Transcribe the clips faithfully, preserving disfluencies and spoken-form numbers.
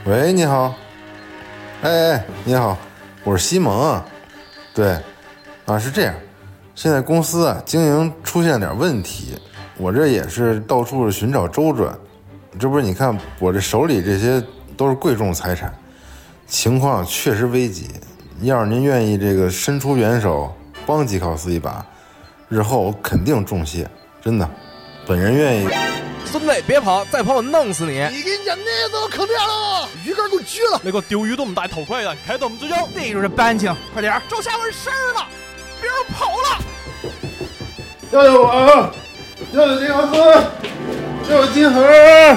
喂，你好。哎哎，你好，我是西蒙啊。对，啊是这样，现在公司啊经营出现点问题，我这也是到处寻找周转。这不是你看我这手里这些都是贵重财产，情况确实危急。要是您愿意这个伸出援手帮吉考斯一把，日后我肯定重谢，真的，本人愿意。 孙子，别跑，再跑我弄死你！ 你给你讲那都坑掉了，鱼竿给我撅了！ 那个钓鱼都唔戴头盔的，开到我们之交， 这就是班情，快点， 周下文事儿了，别人跑了！ 救救我！救救吉考斯！救救金盒！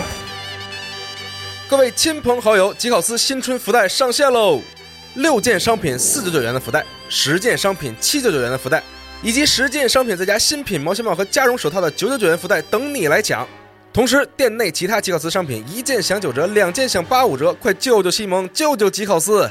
各位亲朋好友，吉考斯新春福袋上线喽！六件商品四九九元的福袋，十件商品七九九元的福袋，以及十件商品再加新品毛线帽和加绒手套的九九九元福袋等你来抢。同时，店内其他吉考斯商品一件享九折，两件享八五折，快救救西蒙，救救吉考斯！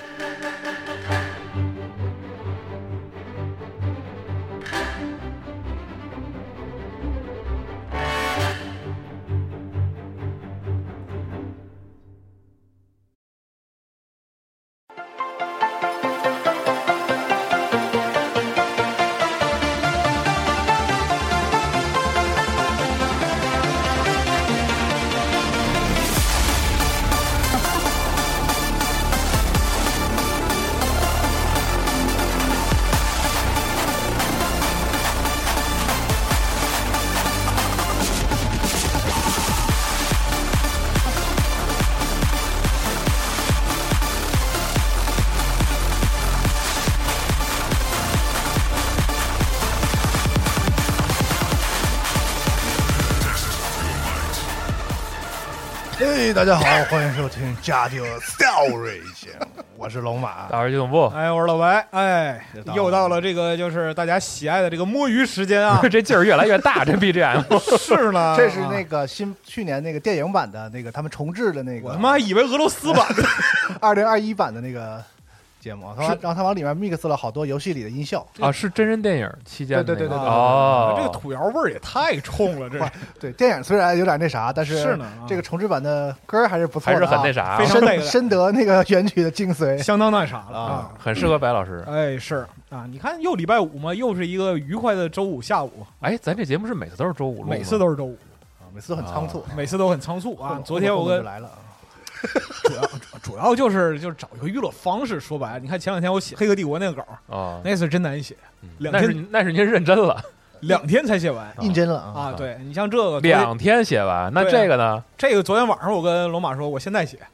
嘿，大家好，欢迎收听家庭 story 节目，我是龙马， 大玩机动部， 哎，我是老白，哎，又到了这个就是大家喜爱的这个摸鱼时间啊， 这劲儿越来越大，这 B G M 是呢， 这是那个新去年那个电影版的那个他们重置的那个， 我他妈以为俄罗斯版的二零二一版的那个节目，他然后他往里面 mix 了好多游戏里的音效啊，是真人电影期间的、那个， 对对对对对， 哦， 这个土窑味儿也太冲了，这对电影虽然有点那啥，但是是呢， 这个重制版的歌还是不错的、啊， 还是很那啥， 非常深深得那个原曲的精髓， 相当那啥了啊， 很适合白老师。 哎，是啊，你看又礼拜五嘛，又是一个愉快的周五下午。 哎，咱这节目是每次都是周五录吗？ 每次都是周五啊，每次都很仓促， 啊、每次都很仓促啊。昨天我跟来了。 主要主要就是就是找一个娱乐方式，说白了，你看前两天我写《黑客帝国》那个稿啊， 那次真难写， 嗯、 两天那是那是您认真了， 两天才写完， 认真了啊！对你像这个两天写完，那这个呢？ 这个昨天晚上我跟龙马说，我现在写。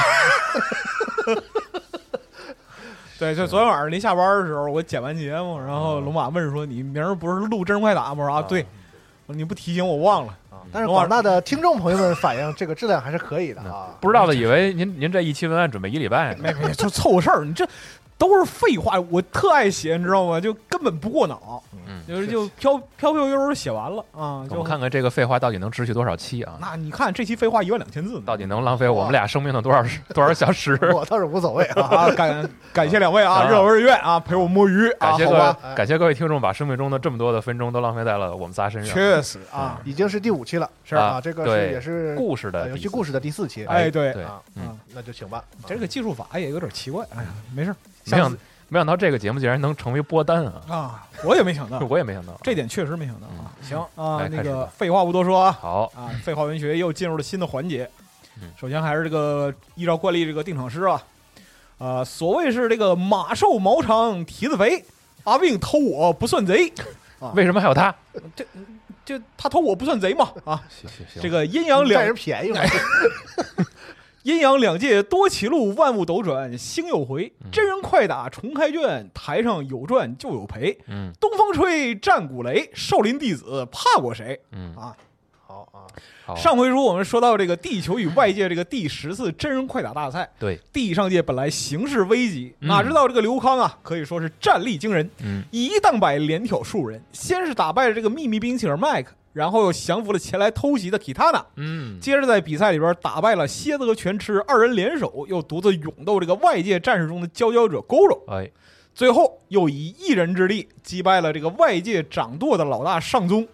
对，就昨天晚上临下班的时候，我剪完节目，然后龙马问说：“你明儿不是录真人快打吗？”我说：“啊，对。”你不提醒我忘了。 但是广大的听众朋友们反映这个质量还是可以的啊！ 不知道的以为您您这一期文案准备一礼拜， 没没就凑合事儿，你这都是废话，我特爱写，你知道吗？就根本不过脑， 嗯， 就是就飘飘飘悠悠写完了啊！ 我们看看这个废话到底能持续多少期啊？ 那你看这期废话一万两千字呢， 到底能浪费我们俩生命的多少多少小时？ 我倒是无所谓啊！ 啊感感谢两位啊，日老日愿啊，陪我摸鱼啊， 感谢各位， 好吧感谢各位听众把生命中的这么多的分钟都浪费在了我们仨身上。 确实啊， 已经是第五期了，是啊，这个是也是故事的游戏故事的第四期。 哎，对对啊，嗯，那就请吧。 这个技术法也有点奇怪，哎呀，没事。 没想没想到这个节目竟然能成为播单啊！ 啊，我也没想到， 我也没想到， 这点确实没想到啊。行啊，那个废话不多说啊， 好啊，废话文学又进入了新的环节。首先还是这个依照惯例，这个定场诗啊，呃，所谓是这个马瘦毛长蹄子肥，阿病偷我不算贼啊？为什么还有他？ 这这他偷我不算贼嘛？啊， 行行行， 这个阴阳两占人便宜嘛。 阴阳两界多歧路，万物斗转星又回。真人快打重开卷，台上有赚就有赔。 嗯， 东风吹，战鼓擂，少林弟子怕过谁？ 嗯啊， 好啊。 好上回书我们说到这个地球与外界这个第十次真人快打大赛， 对， 地上界本来形势危急， 嗯、 哪知道这个刘康啊，可以说是战力惊人， 嗯， 以一当百，连挑数人。先是打败了这个秘密兵器人麦克。然后又降服了前来偷袭的基塔纳， 嗯， 接着在比赛里边打败了蝎子和全吃二人联手，又独自勇斗这个外界战士中的佼佼者勾肉， 哎， 最后又以一人之力击败了这个外界掌舵的老大上宗，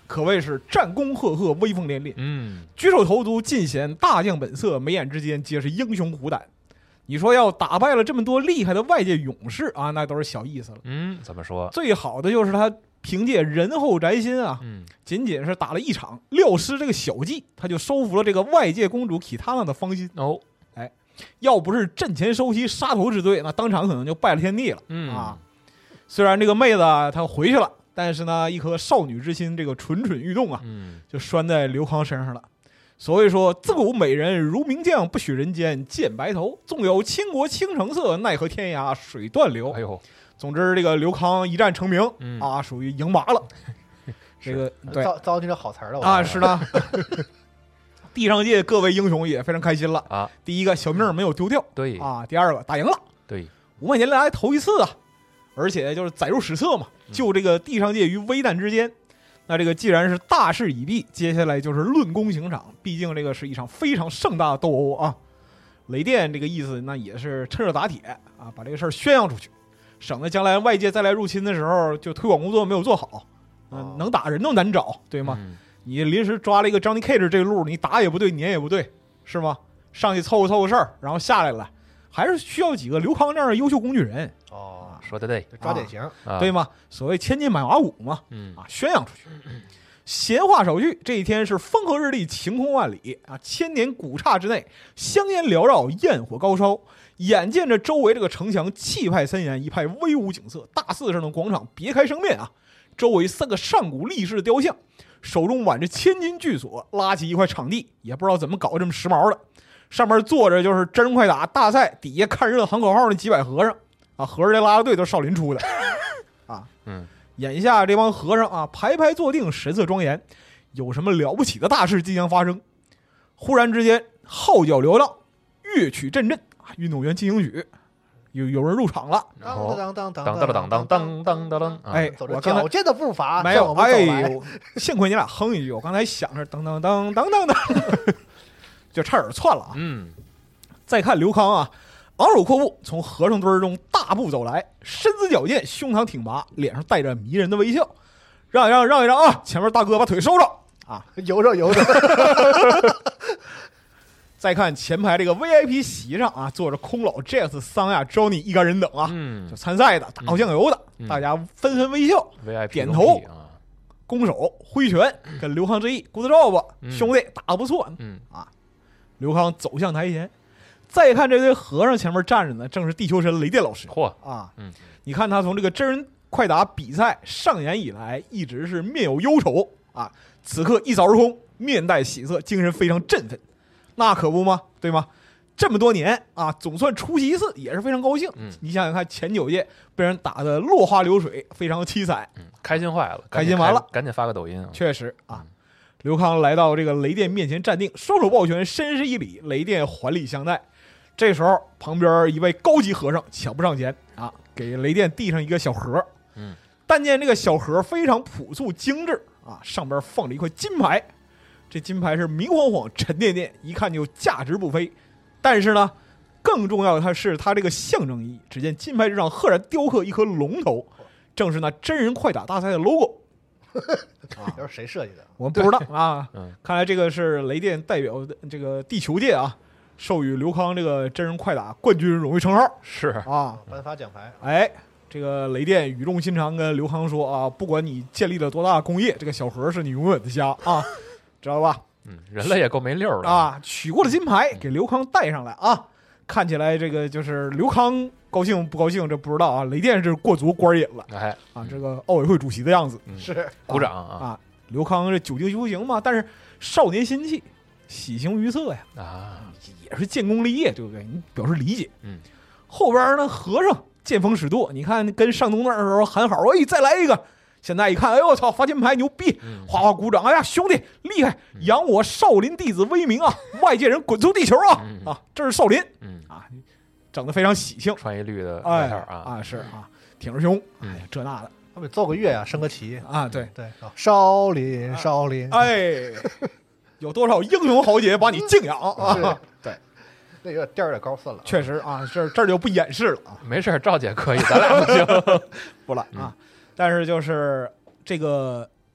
可谓是战功赫赫，威风凛凛。 嗯， 举手投足尽显大将本色，眉眼之间皆是英雄虎胆。你说要打败了这么多厉害的外界勇士啊，那都是小意思了。 嗯，怎么说？ 最好的就是他凭借仁厚宅心啊， 嗯， 仅仅是打了一场，料施这个小计，他就收服了这个外界公主基塔娜的芳心。 哦， 哎，要不是阵前收息杀头之罪，那当场可能就败了天地了。 嗯啊，虽然这个妹子啊她回去了，但是呢，一颗少女之心这个蠢蠢欲动啊， 嗯， 就拴在刘康身上了。所谓说，自古美人如名将，不许人间见白头。纵有倾国倾城色，奈何天涯水断流。 哎呦， 总之，这个刘康一战成名、 嗯、 啊，属于赢麻了。这个对糟糟践这好词儿了啊，是的。地上界各位英雄也非常开心了啊！ 第一个，小命没有丢掉， 对啊；第二个，打赢了， 对， 五百年来头一次啊，而且就是载入史册嘛，就这个地上界于危难之间。那这个既然是大势已毕，接下来就是论功行赏。毕竟这个是一场非常盛大的斗殴啊！雷电这个意思，那也是趁热打铁啊，把这个事儿宣扬出去，省得将来外界再来入侵的时候，就推广工作没有做好，嗯、呃，能打人都难找，对吗？嗯、你临时抓了一个 Johnny Cage 这个路，你打也不对，撵也不对，是吗？上去凑合凑合事儿，然后下来了，还是需要几个刘康这样的优秀工具人。 哦。 说的对， 抓典型、 啊， 对吗？所谓千金买马骨嘛， 嗯啊，宣扬出去。闲话少叙，这一天是风和日丽，晴空万里啊！千年古刹之内，香烟缭绕，焰火高烧。眼见着周围这个城墙气派森严，一派威武景色，大四上的广场别开生面啊！周围三个上古立式雕像，手中挽着千金巨锁，拉起一块场地，也不知道怎么搞这么时髦的。上面坐着就是真人快打大赛，底下看热喊口号的几百和尚。啊，和尚这拉拉队都是少林出的，啊， 嗯， 眼下这帮和尚啊，排排坐定，神色庄严，有什么了不起的大事即将发生。忽然之间，号角缭绕，乐曲阵阵啊，运动员进行曲，有有人入场了， 当当当当当当当当当当当当， 哎， 走着矫健的步伐， 没有，哎呦，幸亏你俩哼一句，我刚才想着当当当当当当，就差点窜了啊。 嗯， 再看刘康啊。昂首阔步从和尚堆中大步走来，身姿矫健，胸膛挺拔，脸上带着迷人的微笑。让一让，让一让啊！前面大哥把腿收着啊， 游着游着。 再看前排这个 V I P 席上啊，坐着空老 Jazz、桑亚、Johnny 一干人等啊， 嗯， 就参赛的、打好酱油的， 嗯、 大家纷纷微笑、 V I P 点头、 啊、 拱手、挥拳，跟刘康致意 ，Good job，、 嗯、 兄弟打得不错。 嗯啊，刘康走向台前。再看这堆和尚前面站着呢，正是地球神雷电老师。 嚯啊， 嗯， 你看他从这个真人快打比赛上演以来，一直是面有忧愁啊，此刻一扫而空，面带喜色，精神非常振奋，那可不吗？对吗？这么多年啊，总算出席一次，也是非常高兴。 嗯， 你想想看，前九届被人打得落花流水，非常凄惨， 嗯，开心坏了， 开心完了， 赶紧发个抖音啊！ 确实啊。嗯，刘康来到这个雷电面前站定，双手抱拳，深施一礼，雷电还礼相待。这时候，旁边一位高级和尚抢不上前啊，给雷电递上一个小盒。 嗯， 但见这个小盒非常朴素精致啊，上边放着一块金牌，这金牌是明晃晃、沉甸甸，一看就价值不菲。但是呢，更重要的它是它这个象征意义。只见金牌之上赫然雕刻一颗龙头，正是那真人快打大赛的 logo。 啊，这是谁设计的？ 我们不知道啊。 嗯， 看来这个是雷电代表的这个地球界啊。授予刘康这个真人快打冠军荣誉称号是啊， 颁发奖牌。 哎，这个雷电语重心长跟刘康说啊，不管你建立了多大的工业，这个小盒是你永远的家啊，知道吧？ 嗯，人类也够没溜的啊！取过了金牌给刘康戴上来啊，看起来这个就是刘康高兴不高兴这不知道啊，雷电是过足官瘾了， 哎啊，这个奥委会主席的样子、 嗯、 是鼓掌啊啊！刘康这久经修行嘛，但是少年心气，喜形于色呀啊。 也是建功立业，对不对？你表示理解。 嗯， 后边呢，和尚见风使舵，你看跟上东那儿的时候喊好，哎，再来一个。现在一看，哎呦我操，发金牌牛逼，哗哗鼓掌，哎呀，兄弟厉害，扬我少林弟子威名啊！外界人滚出地球啊！啊，这是少林， 嗯啊，整得非常喜庆， 穿一绿的外套啊啊是啊，挺着胸，哎呀，这那的， 他们奏个乐呀，升个旗啊，对对，少林少林， 哎。有多少英雄豪杰把你敬仰啊？对， 那有点调有点高分了。 确实啊，这这就不掩饰了啊。 没事，赵姐可以，咱俩不行， 不了啊。但是就是这个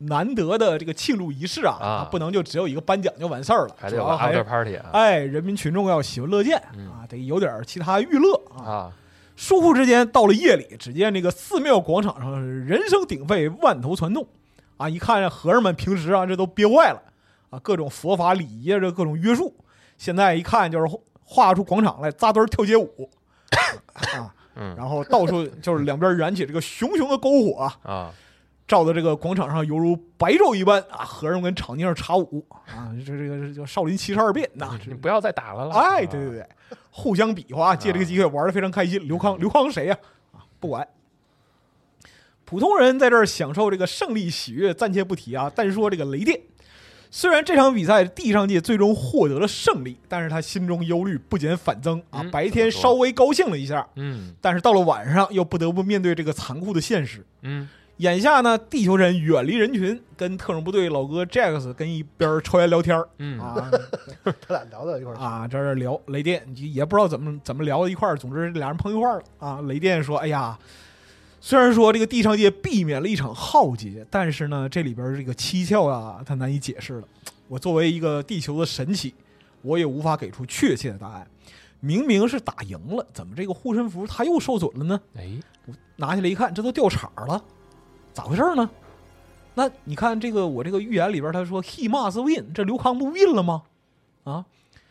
难得的这个庆祝仪式啊， 啊不能就只有一个颁奖就完事儿了， 还得有个主要还 after party 啊， 哎，人民群众要喜闻乐见、 嗯、 啊，得有点其他娱乐啊。 啊， 疏忽之间，到了夜里，只见这个寺庙广场上是人声鼎沸，万头攒动啊！一看和尚们平时啊，这都憋坏了啊，各种佛法礼仪啊，这各种约束，现在一看就是画出广场来扎堆跳街舞啊， 嗯， 然后到处就是两边燃起这个熊熊的篝火啊， 啊， 照的这个广场上犹如白昼一般啊，和尚跟场地上插舞啊，这这个叫少林七十二变呐， 你不要再打了了， 哎，对对对，互相比划，借这个机会玩得非常开心。刘康，刘康谁呀？啊，不管。普通人在这儿享受这个胜利喜悦，暂且不提啊。单说这个雷电，虽然这场比赛地上界最终获得了胜利，但是他心中忧虑不减反增啊。 嗯、 白天稍微高兴了一下， 嗯， 但是到了晚上又不得不面对这个残酷的现实。 嗯， 眼下呢，地球人远离人群，跟特种部队老哥 Jax 跟一边抽烟聊天嗯啊， 他俩聊到一块儿啊，这儿聊雷电，也不知道怎么怎么聊到一块儿，总之俩人碰一块儿了啊。雷电说：“哎呀，虽然说这个地上界避免了一场浩劫，但是呢，这里边这个蹊跷啊，它难以解释了。我作为一个地球的神祇，我也无法给出确切的答案。明明是打赢了，怎么这个护身符它又受损了呢？ 哎， 拿起来一看，这都掉茬了，咋回事呢？那你看这个我这个预言里边他说 he must win， 这刘康不 win 了吗？啊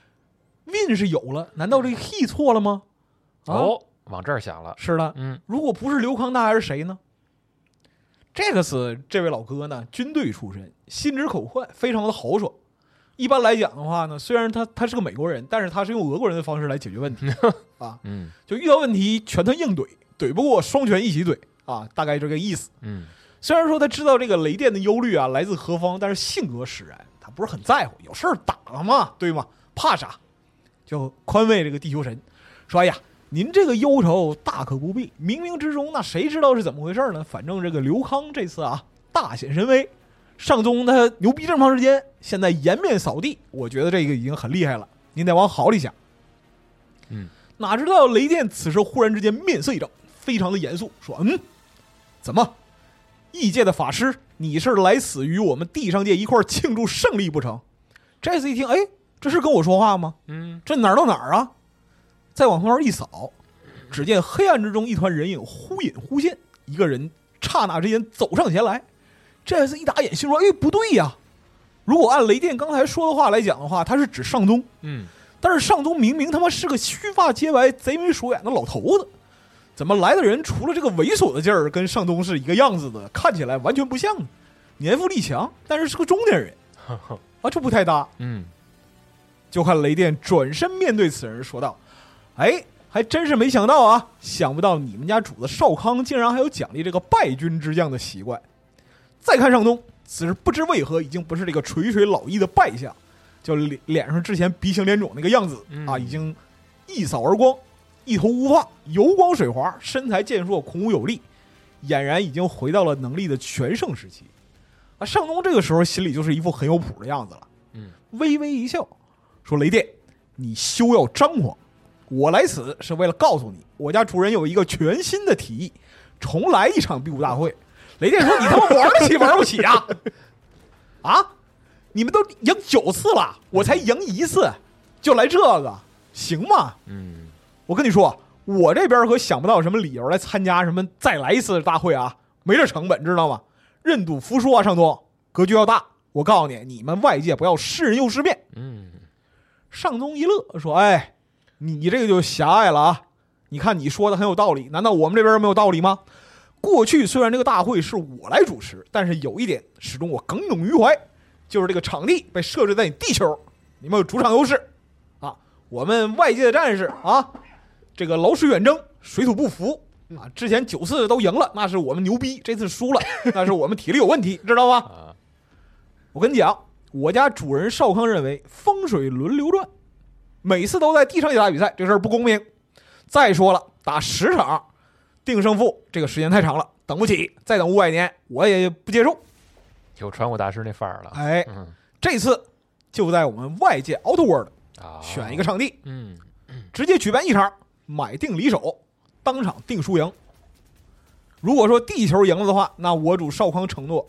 ，win 是有了，难道这个 he 错了吗？啊、 哦，往这儿想了， 是的， 嗯， 如果不是刘康，那还是谁呢？这个是这位老哥呢，军队出身，心直口快，非常的豪爽。一般来讲的话呢，虽然他他是个美国人，但是他是用俄国人的方式来解决问题啊， 嗯， 就遇到问题拳头硬怼，怼不过双拳一起怼啊，大概这个意思。 嗯， 虽然说他知道这个雷电的忧虑啊来自何方，但是性格使然，他不是很在乎，有事儿打了嘛，对吗？怕啥？就宽慰这个地球神，说：“哎呀，您这个忧愁大可不必，冥冥之中那谁知道是怎么回事呢？反正这个刘康这次啊大显神威，上宗他牛逼这么长时间，现在颜面扫地，我觉得这个已经很厉害了，您得往好里想。” 嗯， 哪知道雷电此时忽然之间面色一正，非常的严肃，说：“嗯，怎么？异界的法师，你是来死与我们地上界一块庆祝胜利不成？”这次一听，哎，这是跟我说话吗？ 嗯， 这哪儿到哪儿啊？再往旁边一扫，只见黑暗之中一团人影忽隐忽现，一个人刹那之间走上前来。这次一打眼，心说：“哎，不对呀！如果按雷电刚才说的话来讲的话，他是指上宗。 嗯， 但是上宗明明他妈是个须发皆白、贼眉鼠眼的老头子。”怎么来的人除了这个猥琐的劲儿跟上宗是一个样子的，看起来完全不像呢？年富力强，但是是个中年人啊，这不太搭。 嗯， 就看雷电转身面对此人说道：“哎，还真是没想到啊，想不到你们家主子少康竟然还有奖励这个败军之将的习惯。”再看上宗，此时不知为何已经不是这个垂垂老矣的败相，就脸脸上之前鼻青脸肿那个样子啊，已经一扫而光。一头乌发，油光水滑，身材健硕，孔武有力，俨然已经回到了能力的全盛时期。啊，上宗这个时候心里就是一副很有谱的样子了， 嗯， 微微一笑，说：“雷电，你休要张狂，我来此是为了告诉你，我家主人有一个全新的提议，重来一场比武大会。”雷电说：“你他妈玩得起玩不起啊？啊，你们都赢九次了，我才赢一次，就来这个，行吗？” 嗯。 我跟你说，我这边可想不到什么理由来参加什么再来一次大会啊，没这成本，知道吗？认赌服输啊，上宗，格局要大。我告诉你，你们外界不要识人又识面。 嗯， 上宗一乐，说：“哎，你这个就狭隘了啊！你看你说的很有道理，难道我们这边没有道理吗？过去虽然这个大会是我来主持，但是有一点始终我耿耿于怀，就是这个场地被设置在你地球，你们有主场优势啊。我们外界的战士啊。”这个劳师远征，水土不服啊！之前九次都赢了，那是我们牛逼；这次输了，那是我们体力有问题，知道吧？我跟你讲，我家主人少康认为风水轮流转，每次都在地上界打比赛，这事儿不公平。再说了，打十场定胜负，这个时间太长了，等不起，再等五百年我也不接受。 有传武大师那范儿了。 哎， 嗯， 这次就在我们外界 Outworld 啊， 选一个场地， 嗯， 直接举办一场。买定离手，当场定输赢。如果说地球赢了的话，那我主少康承诺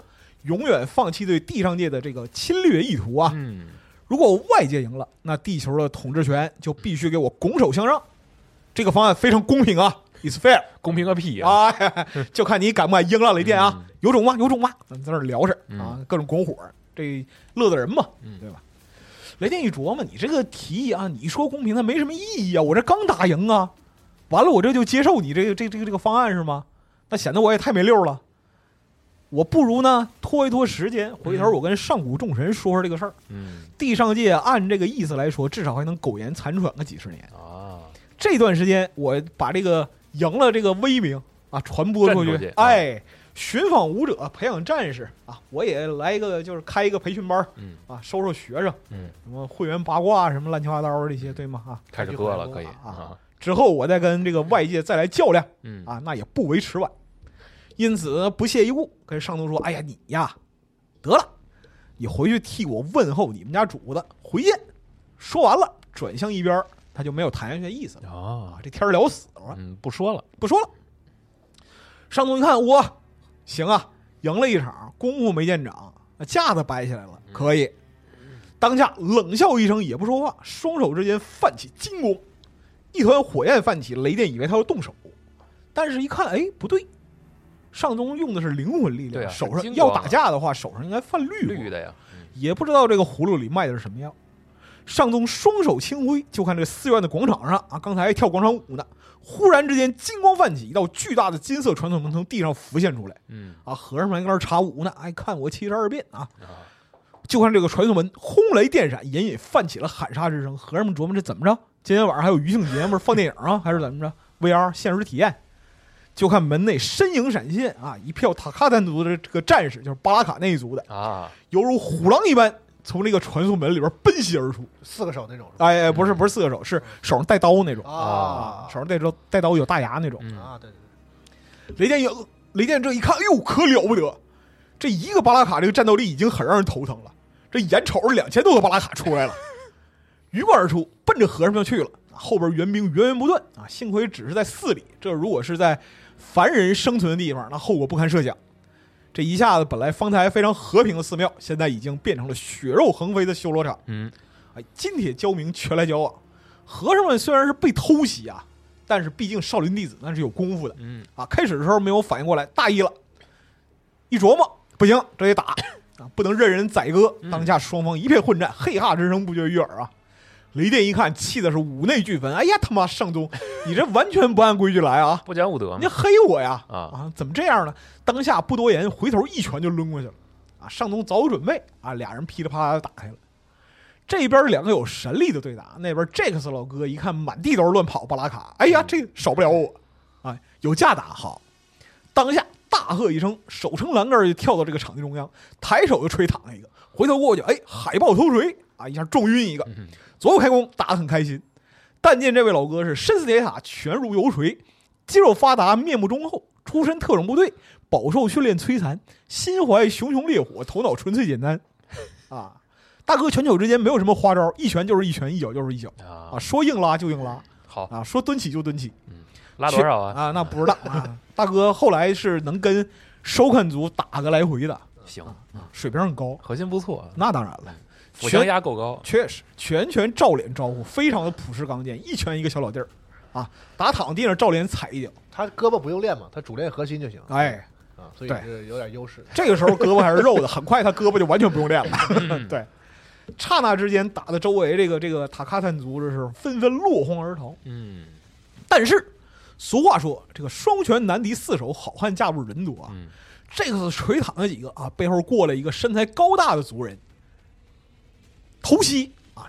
永远放弃对地上界的这个侵略意图啊。 嗯， 如果外界赢了，那地球的统治权就必须给我拱手相让。这个方案非常公平啊 ，It's fair， 公平个屁啊！ 啊，就看你敢不敢赢了雷电啊， 嗯、 有种吗？有种吗？咱在那聊着啊， 嗯、 各种拱火，这乐的人嘛， 嗯、 对吧？雷电一琢磨，你这个提议啊，你说公平，它没什么意义啊，我这刚打赢啊，完了我这就接受你这个这这个这个方案是吗？那显得我也太没溜了。我不如呢拖一拖时间，回头我跟上古众神说说这个事儿。 嗯， 地上界按这个意思来说，至少还能苟延残喘个几十年啊。 这段时间，我把这个赢了这个威名啊传播出去， 出去哎，寻访武者，培养战士啊，我也来一个，就是开一个培训班， 嗯啊，收收学生， 嗯， 什么会员八卦什么乱七八糟这些，对吗？啊， 开始割了，可以啊。之后我再跟这个外界再来较量， 嗯啊，那也不为迟晚。因此不屑一顾，跟上头说：“哎呀，你呀，得了，你回去替我问候你们家主子，回见。”说完了，转向一边，他就没有谈下去的意思了啊。这天聊死了， 嗯，不说了， 不说了。上头一看，我行啊，赢了一场，功夫没见长，架子摆起来了，可以。当下冷笑一声，也不说话，双手之间泛起金光，一团火焰泛起，雷电以为他要动手，但是一看，哎，不对。上宗用的是灵魂力量， 啊、 手上要打架的话，手上应该泛绿绿的呀、 嗯。也不知道这个葫芦里卖的是什么药。上宗双手轻挥，就看这个寺院的广场上啊，刚才还跳广场舞呢，忽然之间金光泛起，一道巨大的金色传送门从地上浮现出来。 嗯啊，和尚们在那儿插舞呢，哎，看我七十二变啊！就看这个传送门轰雷电闪，隐隐泛起了喊杀之声。和尚们琢磨这怎么着？今天晚上还有余庆节目放电影啊，还是怎么着 ？V R 现实体验。就看门内身影闪现啊，一票塔卡丹族的这个战士，就是巴拉卡那一族的啊， 犹如虎狼一般从这个传送门里边奔袭而出， 四个手那种。 哎，不是不是四个手，是手上带刀那种啊， 手上带刀带刀有大牙那种、 嗯、 啊，对对对。雷电影，雷电这一看，哎呦，可了不得！这一个巴拉卡这个战斗力已经很让人头疼了，这眼瞅着两千多个巴拉卡出来了，鱼贯而出，奔着和尚就去了。后边援兵源源不断啊，幸亏只是在寺里，这如果是在凡人生存的地方，那后果不堪设想。这一下子，本来方才非常和平的寺庙，现在已经变成了血肉横飞的修罗场。 嗯， 哎，金铁交明，拳来交往。和尚们虽然是被偷袭啊，但是毕竟少林弟子那是有功夫的。 嗯啊，开始的时候没有反应过来，大意了，一琢磨不行，这得打啊，不能任人宰割。当下双方一片混战，嘿哈之声不绝于耳啊。雷电一看，气的是五内俱焚。哎呀，他妈上宗，你这完全不按规矩来啊！ 不讲武德吗？ 你黑我呀！ 啊啊，怎么这样呢？当下不多言，回头一拳就抡过去了。啊，上宗早有准备啊，俩人噼里啪啦就打开了。这边两个有神力的对打，那边杰克斯老哥一看满地都是乱跑巴拉卡，哎呀，这少不了我啊！有架打好，当下大喝一声，手撑栏杆就跳到这个场地中央，抬手就吹躺了一个，回头过去，哎，海豹头锤啊，一下撞晕一个。 嗯左右开弓，打得很开心。但见这位老哥是身似铁塔，拳如油锤，肌肉发达，面目忠厚，出身特种部队，饱受训练摧残，心怀熊熊烈火，头脑纯粹简单。啊，大哥拳脚之间没有什么花招，一拳就是一拳，一脚就是一脚啊，说硬拉就硬拉， 好啊，说蹲起就蹲起。 嗯，拉多少啊？ 啊，那不知道啊。大哥后来是能跟收看组打个来回的， 行， 水平很高， 核心不错。 那当然了。 腹腔压够高， 确实拳拳照脸招呼，非常的朴实刚健，一拳一个小老弟儿，啊，打躺地上照脸踩一脚， 他胳膊不用练嘛，他主练核心就行。 哎， 啊，所以是有点优势。 这个时候胳膊还是肉的，很快他胳膊就完全不用练了。 嗯、 对，刹那之间打的周围这个这个塔卡坦族这是纷纷落荒而逃。 嗯， 但是俗话说，这个双拳难敌四手，好汉架不住人多啊。 嗯、 这个垂躺的几个啊，背后过来一个身材高大的族人。偷袭啊！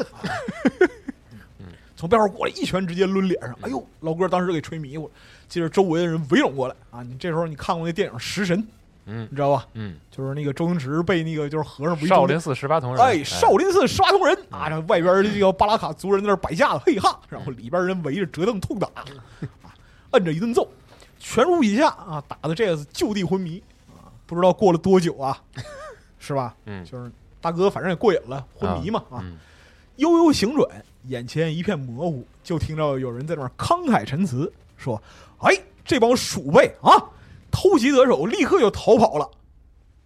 从背后过来一拳直接抡脸上，哎呦，老哥当时给吹迷糊了。接着周围的人围拢过来啊！你这时候你看过那电影《食神》， 嗯， 你知道吧？ 嗯， 就是那个周星驰被那个就是和尚不少林寺十八铜人， 哎，少林寺十八铜人啊！这外边这个巴拉卡族人在那摆架子，嘿哈，然后里边人围着折凳痛打，啊，摁着一顿揍，拳如雨下啊，打的这个就地昏迷啊！不知道过了多久啊，是吧？ 嗯， 就是。大哥反正也过瘾了，昏迷嘛啊， 嗯、 悠悠醒转，眼前一片模糊，就听到有人在那儿慷慨陈词说：“哎，这帮鼠辈啊，偷袭得手，立刻就逃跑了。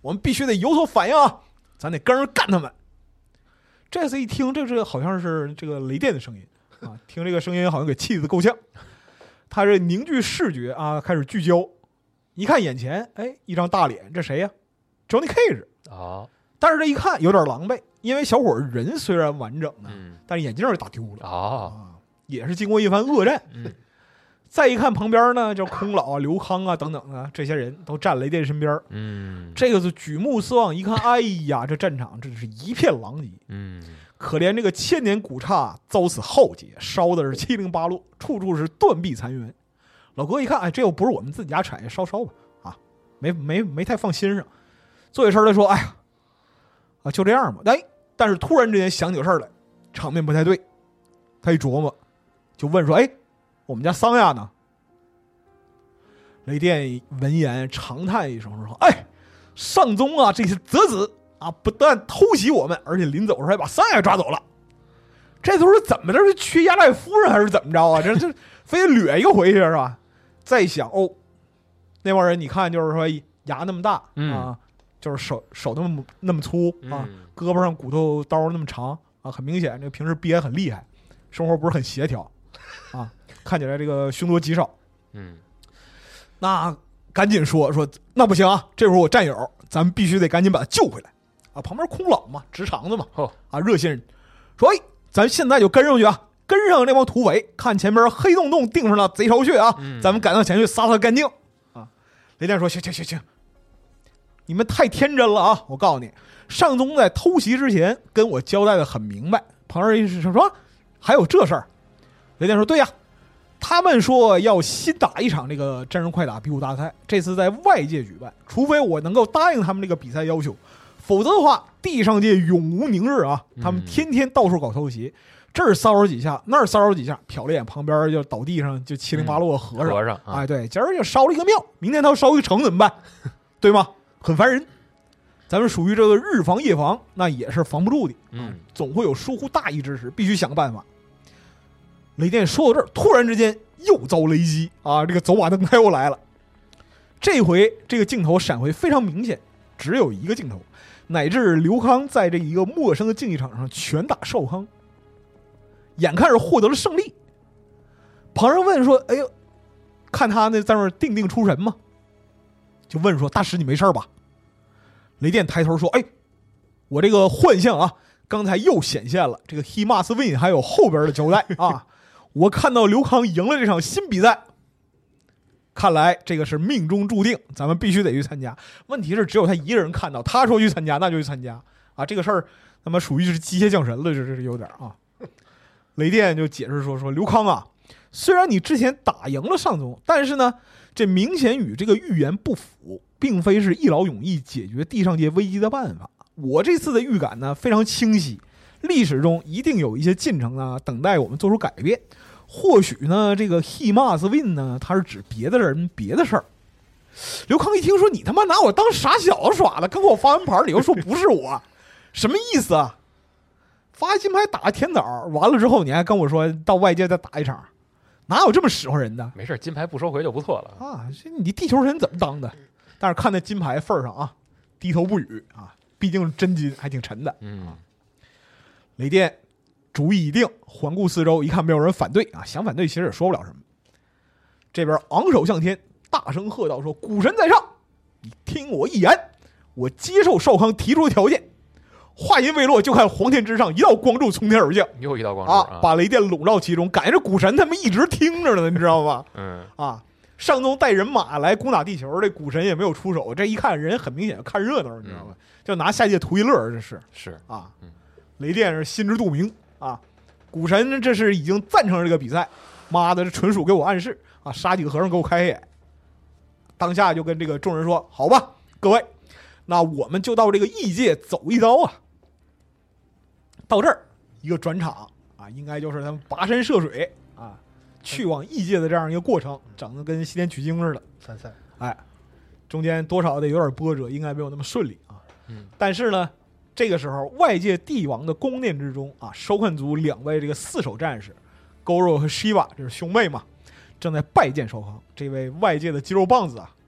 我们必须得有所反应啊，咱得跟人干他们。这次一听，这这好像是这个雷电的声音啊，听这个声音好像给气得够呛。他这凝聚视觉啊，开始聚焦，一看眼前，哎，一张大脸，这谁呀、啊、？Johnny Cage 啊！ 但是这一看有点狼狈，因为小伙人虽然完整呢， 嗯、 但是眼镜给打丢了啊、 哦，也是经过一番恶战。 嗯， 再一看旁边呢，叫空老啊、刘康啊等等啊，这些人都站雷电身边。 嗯， 这个是举目四望，一看，哎呀，这战场这是一片狼藉。 嗯， 可怜这个千年古刹遭此浩劫，烧的是七零八落，处处是断壁残垣。老哥一看，哎，这又不是我们自己家产业，烧烧吧，啊，没没没太放心上。做起事来说，哎呀，啊，就这样吧。哎，但是突然之间想起事来，场面不太对，他一琢磨，就问说，哎，我们家桑亚呢？雷电闻言长叹一声说，哎，上宗啊，这些贼子啊，不但偷袭我们，而且临走时候还把桑亚抓走了。这都是怎么着？是缺压寨夫人还是怎么着啊？这这非得掠一个回去是吧？再想哦，那帮人你看，就是说牙那么大、 嗯、 啊，就是手手那么那么粗啊、 嗯， 胳膊上骨头刀那么长啊，很明显这个平时憋很厉害，生活不是很协调啊，看起来这个凶多吉少。 嗯， 那赶紧说说，那不行啊，这会儿我战友，咱们必须得赶紧把他救回来啊！旁边空老嘛，直肠子嘛， 哦啊，热心人说，哎，咱现在就跟上去啊！跟上那帮土匪，看前边黑洞洞钉上了贼巢穴啊、嗯！咱们赶到前去杀他干净啊！雷电说：“行行行行，你们太天真了啊！我告诉你，上宗在偷袭之前跟我交代的很明白。旁边一说说还有这事儿，雷电说：对呀，他们说要新打一场这个真人快打比武大赛，这次在外界举办，除非我能够答应他们这个比赛要求，否则的话，地上界永无宁日啊！他们天天到处搞偷袭。”这儿骚扰几下，那儿骚扰几下，瞟了眼旁边就倒地上就七零八落和尚， 嗯、和尚，啊、 哎，对，今儿就烧了一个庙，明天他要烧一个城怎么办？对吗？很烦人。咱们属于这个日防夜防，那也是防不住的， 嗯， 总会有疏忽大意之时，必须想个办法。雷电说到这儿，突然之间又遭雷击啊！这个走马灯他又来了。这回这个镜头闪回非常明显，只有一个镜头，乃至刘康在这一个陌生的竞技场上拳打少康。眼看着获得了胜利，旁人问说：“哎呦，看他那在那定定出神吗？”就问说：“大师，你没事吧？”雷电抬头说：“哎，我这个幻象啊，刚才又显现了。这个 He must win 还有后边的交代啊，我看到刘康赢了这场新比赛，看来这个是命中注定，咱们必须得去参加。问题是只有他一个人看到，他说去参加，那就去参加啊。这个事儿他妈属于是机械降神了，这这是有点啊。”雷电就解释说说刘康啊，虽然你之前打赢了上宗，但是呢，这明显与这个预言不符，并非是一劳永逸解决地上界危机的办法。我这次的预感呢非常清晰，历史中一定有一些进程呢等待我们做出改变。或许呢，这个 He must win 呢，它是指别的人别的事儿。刘康一听说你他妈拿我当傻小子耍了，跟我发完牌，你又说不是我，什么意思啊？发金牌打天枣，完了之后你还跟我说到外界再打一场，哪有这么使唤人的？ 没事，金牌不收回就不错了啊！你地球人怎么当的？但是看在金牌份上啊，低头不语啊，毕竟真金还挺沉的。 嗯， 雷电主意已定，环顾四周，一看没有人反对啊，想反对其实也说不了什么。这边昂首向天，大声喝道说：“股神在上，你听我一言，我接受少康提出的条件。”话音未落，就看黄天之上一道光柱从天而降， 又一道光柱啊, 啊，把雷电笼罩其中。感觉这股神他们一直听着呢，你知道吗？ 嗯啊，上宗带人马来攻打地球，这股神也没有出手。这一看人很明显看热闹，你知道吗？嗯、就拿下界图一乐，这是是啊。 嗯、 雷电是心知肚明啊，股神这是已经赞成了这个比赛。妈的，这纯属给我暗示啊！杀几个和尚给我开眼。当下就跟这个众人说：“好吧，各位，那我们就到这个异界走一遭啊。”到这儿一个转场啊，应该就是他们跋山涉水啊，去往异界的这样一个过程，整的跟西天取经似的。 参赛， 哎，中间多少得有点波折，应该没有那么顺利啊。 嗯， 但是呢，这个时候外界帝王的宫殿之中啊，收看族两位这个四手战士 Goro 和 Shiva 这是兄妹嘛，正在拜见少康。这位外界的肌肉棒子啊，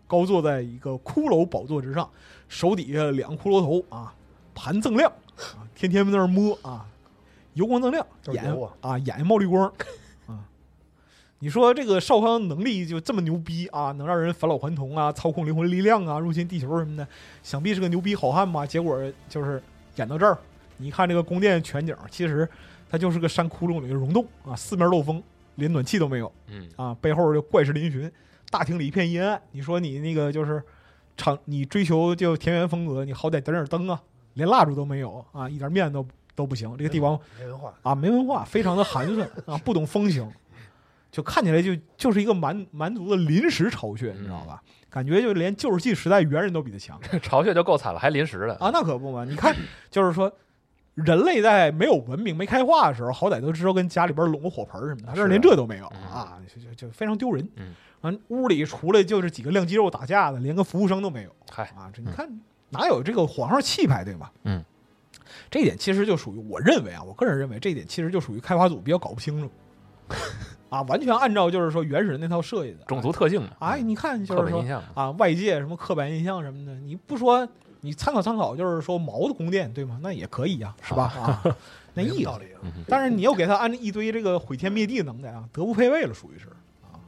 高坐在一个骷髅宝座之上，手底下两骷髅头啊，盘锃亮啊，天天在那儿摸啊，油光锃亮，眼啊啊眼睛冒绿光啊。你说这个少康能力就这么牛逼啊，能让人返老还童啊，操控灵魂力量啊，入侵地球什么的，想必是个牛逼好汉吧？结果就是演到这儿，你看这个宫殿全景，其实它就是个山窟窿里的溶洞啊，四面漏风，连暖气都没有。 嗯啊，背后就怪事嶙峋，大厅里一片阴暗。你说你那个就是场，你追求就田园风格，你好歹点点灯啊，连蜡烛都没有啊，一点面都都不行。这个地方没文化啊，没文化，非常的寒酸啊，不懂风情，就看起来就就是一个蛮蛮族的临时巢穴，你知道吧？感觉就连旧石器时代猿人都比他强巢穴就够惨了，还临时的啊，那可不嘛！你看，就是说。人类在没有文明、没开化的时候，好歹都知道跟家里边拢个火盆什么的，这连这都没有啊，就就就非常丢人。 嗯， 啊，屋里除了就是几个亮肌肉打架的，连个服务生都没有。 嗨啊，这你看哪有这个皇上气派，对吧？ 嗯， 这一点其实就属于我认为啊，我个人认为这一点其实就属于开发组比较搞不清楚啊，完全按照就是说原始的那套设计的种族特性嘛。 哎，你看就刻板印是说象啊，外界什么刻板印象什么的，你不说。你参考参考，就是说毛的宫殿对吗？那也可以呀、啊，是吧？啊，那意思。但是你又给他安一堆这个毁天灭地的能耐啊，德不配位了，属于是啊。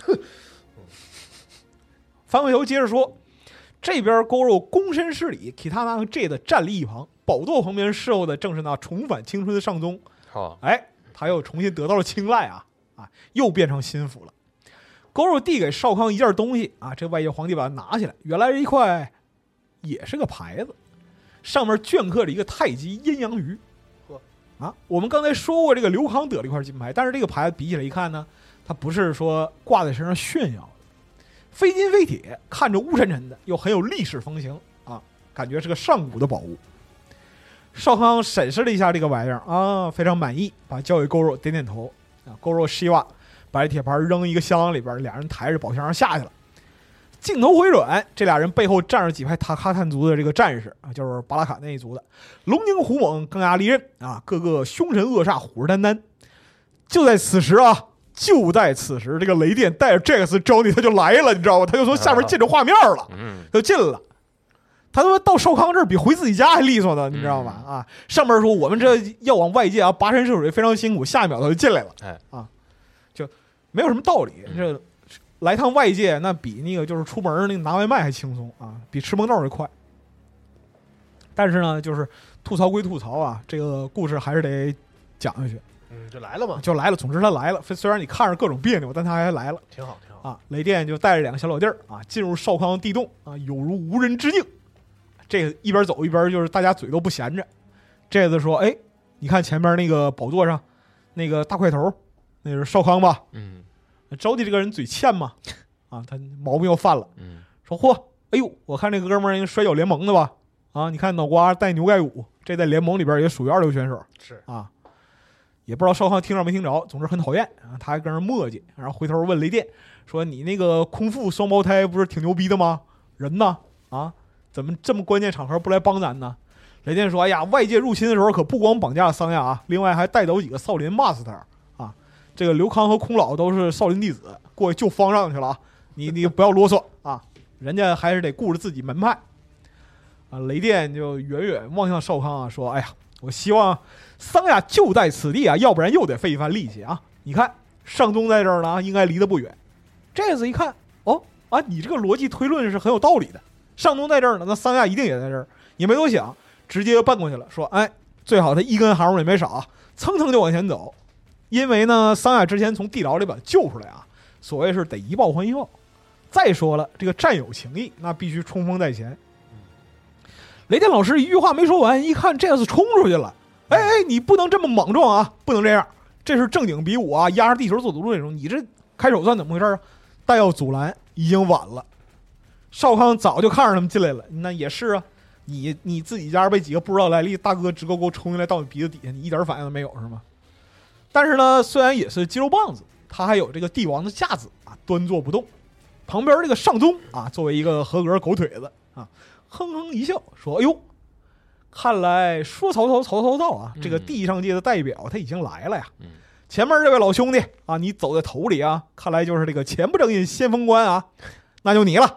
翻回头接着说，这边勾肉躬身施礼 ，Kitana 和 J 的站立一旁，宝座旁边侍候的正是那重返青春的上宗。 哦， 哎，他又重新得到了青睐啊啊，又变成心腹了。勾肉递给少康一件东西啊，这外界皇帝把它拿起来，原来是一块。也是个牌子，上面镌刻着一个太极阴阳鱼。啊，我们刚才说过，这个刘康得了一块金牌，但是这个牌子比起来一看呢，它不是说挂在身上炫耀的，非金非铁，看着乌沉沉的，又很有历史风情啊，感觉是个上古的宝物。少康审视了一下这个玩意儿啊，非常满意，把交给勾肉，点点头啊。勾肉希望把这铁盘扔一个箱里边，俩人抬着宝箱下去了。镜头回转，这俩人背后站着几排塔卡坦族的这个战士啊，就是巴拉卡那一族的，龙精虎猛，钢牙利刃啊，个个凶神恶煞，虎视眈眈。就在此时啊，就在此时，这个雷电带着 Jax 招你，他就来了，你知道吧？他就从下面进着画面了， 嗯， 就进了。他他妈到少康这儿比回自己家还利索呢，你知道吗？啊，上面说我们这要往外界啊跋山涉水，非常辛苦，下一秒他就进来了， 哎啊，就没有什么道理，这。来趟外界，那比那个就是出门那个拿外卖还轻松啊，比吃梦豆还快。但是呢，就是吐槽归吐槽啊，这个故事还是得讲下去。 嗯，就来了嘛， 就来了。总之他来了，虽然你看着各种别扭，但他还来了， 挺好，挺好啊。雷电就带着两个小老弟儿啊，进入少康地洞啊，有如无人之境。这个一边走一边就是大家嘴都不闲着。这次说，哎，你看前面那个宝座上那个大块头，那是少康吧？ 嗯。 招娣这个人嘴欠嘛，啊，他毛病又犯了。 嗯， 说嚯，哎呦，我看这个哥们儿，人摔跤联盟的吧？啊，你看脑瓜带牛盖骨，这在联盟里边也属于二流选手。 是啊，也不知道少康听着没听着，总之很讨厌啊。他还跟人磨叽，然后回头问雷电说：“你那个空腹双胞胎不是挺牛逼的吗？人呢？啊，怎么这么关键场合不来帮咱呢？”雷电说：“哎呀，外界入侵的时候可不光绑架了桑亚啊，另外还带走几个少林 master。”这个刘康和空老都是少林弟子，过去救方丈去了啊！你你不要啰嗦啊，人家还是得顾着自己门派啊。雷电就远远望向少康啊，说：“哎呀，我希望桑亚就在此地啊，要不然又得费一番力气啊！你看上宗在这儿呢，应该离得不远。这次一看，哦啊，你这个逻辑推论是很有道理的。上宗在这儿呢，那桑亚一定也在这儿。也没多想，直接奔过去了，说：哎，最好他一根毫也没少，蹭蹭就往前走。”因为呢，桑亚之前从地牢里把他救出来啊，所谓是得一报还一报。再说了，这个战友情谊那必须冲锋在前。雷电老师一句话没说完，一看这次冲出去了，哎哎，你不能这么莽撞啊，不能这样，这是正经比武啊，压着地球做赌注那种，你这开手算怎么回事啊？但要阻拦已经晚了。少康早就看着他们进来了，那也是啊，你你自己家被几个不知道来历大哥直勾勾冲进来到你鼻子底下，你一点反应都没有是吗？但是呢，虽然也是肌肉棒子，他还有这个帝王的架子啊，端坐不动。旁边这个上宗啊，作为一个合格狗腿子啊，哼哼一笑说：“哎呦，看来说曹操曹操到啊，这个地上界的代表他已经来了呀。 嗯， 前面这位老兄弟啊，你走在头里啊，看来就是这个前不正印先锋官啊，那就你了。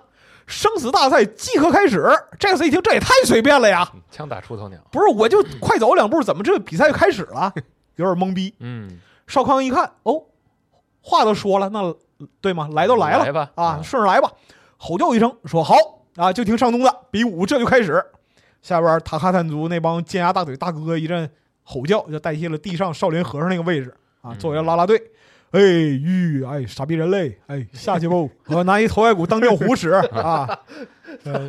生死大赛即刻开始。这次一听，这也太随便了呀！ 枪打出头鸟。 不是，我就快走两步，怎么这比赛就开始了？有点懵逼。 嗯， 少康一看，哦，话都说了，那对吗？来都来了， 来吧啊，顺着来吧。吼叫一声，说好啊，就听上东的比武，这就开始。下边塔卡坦族那帮尖牙大腿大哥一阵吼叫，就代替了地上少林和尚那个位置啊，作为了啦啦队。哎，吁，哎，傻逼人类，哎，下去吧！我拿一头盖骨当尿壶使啊！呃、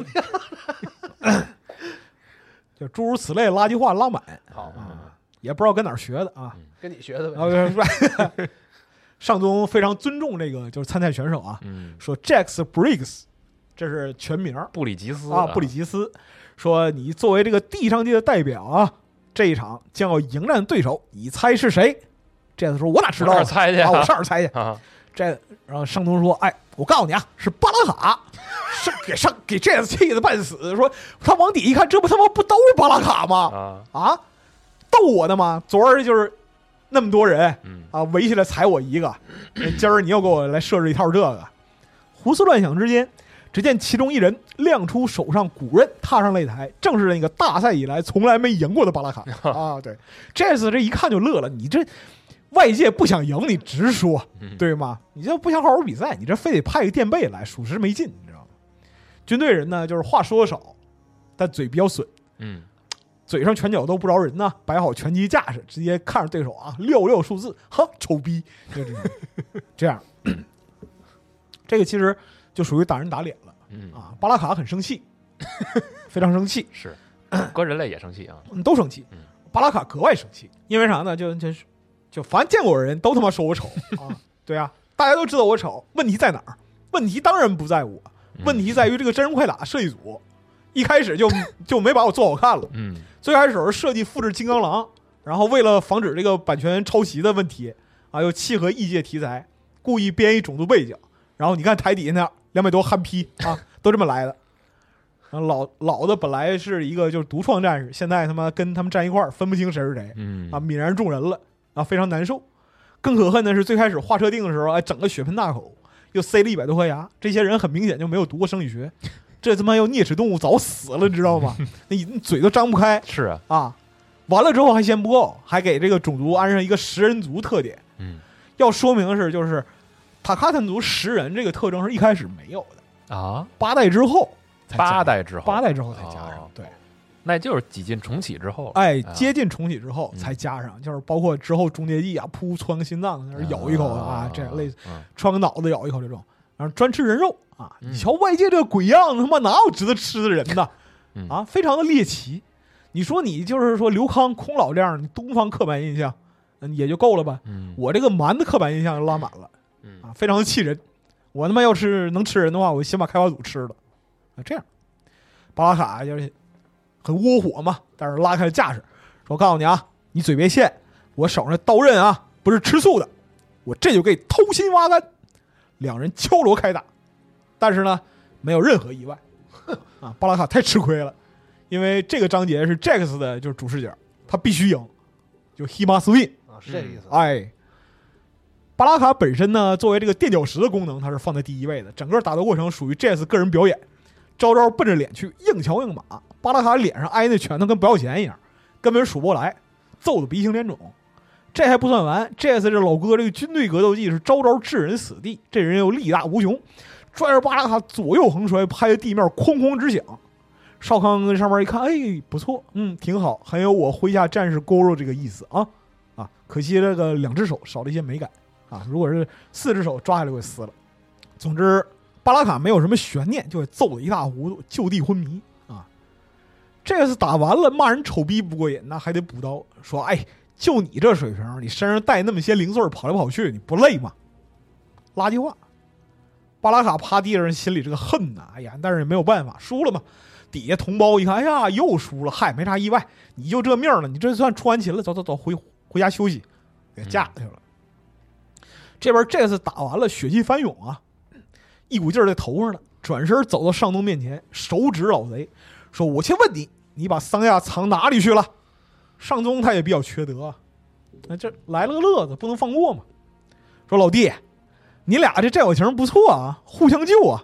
就诸如此类垃圾话拉满， 好啊，也不知道跟哪儿学的啊。 跟你学的呗。 然后上宗非常尊重这个就是参赛选手啊， 嗯， 说 Jax Briggs， 这是全名， 布里吉斯啊，布里吉斯，说你作为这个地上界的代表啊，这一场将要迎战对手，你猜是谁？这次说我哪知道？ 我哪猜去啊？我上哪儿猜去？ 啊， 这然后上东说，哎，我告诉你啊，是巴拉卡，是给上给这次气得半死，说他往底一看，这不他妈不都是巴拉卡吗？ 啊啊，逗我呢吗？昨儿就是那么多人， 嗯啊，围起来踩我一个，今儿你又给我来设置一套这个。胡思乱想之间，只见其中一人亮出手上骨刃，踏上擂台，正是那个大赛以来从来没赢过的巴拉卡啊！对，这次这一看就乐了，你这外界不想赢，你直说，对吗？你这不想好好比赛，你这非得派个垫背来，属实没劲，你知道吗？军队人呢，就是话说的少，但嘴比较损， 嗯， 嘴上拳脚都不着人呢，摆好拳击架势，直接看着对手啊，六六数字，哈，丑逼，就这样，这样，这个其实就属于打人打脸了， 嗯啊，巴拉卡很生气，非常生气， 是，搁人类也生气啊， 都生气，巴拉卡格外生气，因为啥呢？就就就凡见过的人都他妈说我丑啊，对啊，大家都知道我丑，问题在哪儿？问题当然不在我，问题在于这个真人快打设计组一开始就就没把我做好看了， 嗯， 最开始设计复制金刚狼，然后为了防止这个版权抄袭的问题啊，又契合异界题材，故意编一种族背景，然后你看台底下那两百多憨批啊，都这么来的。然后老老的本来是一个就是独创战士，现在他妈跟他们站一块儿分不清谁是谁， 嗯啊，泯然众人了啊，非常难受。更可恨的是最开始画设定的时候，哎，整个血盆大口，又塞了一百多颗牙，这些人很明显就没有读过生理学，这他妈要啮齿动物早死了，你知道吗？那嘴都张不开。 是啊， 啊，完了之后还嫌不够，还给这个种族安上一个食人族特点。 嗯， 要说明的是，就是塔卡坦族食人这个特征是一开始没有的啊， 八代之后才加上， 八代之后， 八代之后才加上。 哦对， 那就是几近重启之后了， 哎， 啊接近重启之后嗯才加上，就是包括之后终结技啊，噗穿个心脏，那是咬一口啊，这类似嗯穿个脑子咬一口这种，然后专吃人肉啊！ 嗯你瞧外界这个鬼样，他妈哪有值得吃的人呢？ 嗯啊，非常的猎奇。你说你就是说刘康、孔老这样，你东方刻板印象，嗯，也就够了吧？ 嗯我这个蛮的刻板印象拉满了嗯啊，非常的气人。我他妈要是能吃人的话，我先把开发组吃了啊。这样，巴拉卡就是很窝火嘛，但是拉开了架势，说：“我告诉你啊，你嘴别欠，我手上的刀刃啊不是吃素的，我这就给偷心挖干。”两人敲锣开打，但是呢，没有任何意外啊，巴拉卡太吃亏了，因为这个章节是 Jax 的就是主视角，他必须赢，就 He must win 啊，是这个意思。 哎，巴拉卡本身呢，作为这个垫脚石的功能，它是放在第一位的。整个打斗过程属于 Jax 个人表演，招招奔着脸去，硬桥硬马。巴拉卡脸上挨那拳头跟不要钱一样，根本数不过来，揍得鼻青脸肿。这还不算完 ，Jax 这老哥这个军队格斗技是招招置人死地，这人又力大无穷，拽着巴拉卡左右横摔，拍的地面哐哐直响。少康跟上面一看，哎，不错，嗯，挺好，很有我麾下战士 Goro 这个意思啊啊！可惜这个两只手少了一些美感啊，如果是四只手抓下来会撕了。总之，巴拉卡没有什么悬念，就给揍了一大糊涂，就地昏迷啊！这次打完了，骂人丑逼不过瘾，那还得补刀，说，哎，就你这水平，你身上带那么些零碎跑来跑去，你不累吗？垃圾话。巴拉卡趴地上，心里这个恨呐，哎呀，但是也没有办法，输了嘛。底下同胞一看，哎呀，又输了，嗨，没啥意外，你就这命了，你这算出完勤了，走走走，回回家休息，给架去了。嗯、这边这次打完了，血气翻涌啊，一股劲儿在头上了，转身走到上东面前，手指老贼，说：“我先问你，你把桑亚藏哪里去了？”上宗他也比较缺德，那这来了个乐子，不能放过嘛。说老弟，你俩这战友情不错啊，互相救啊。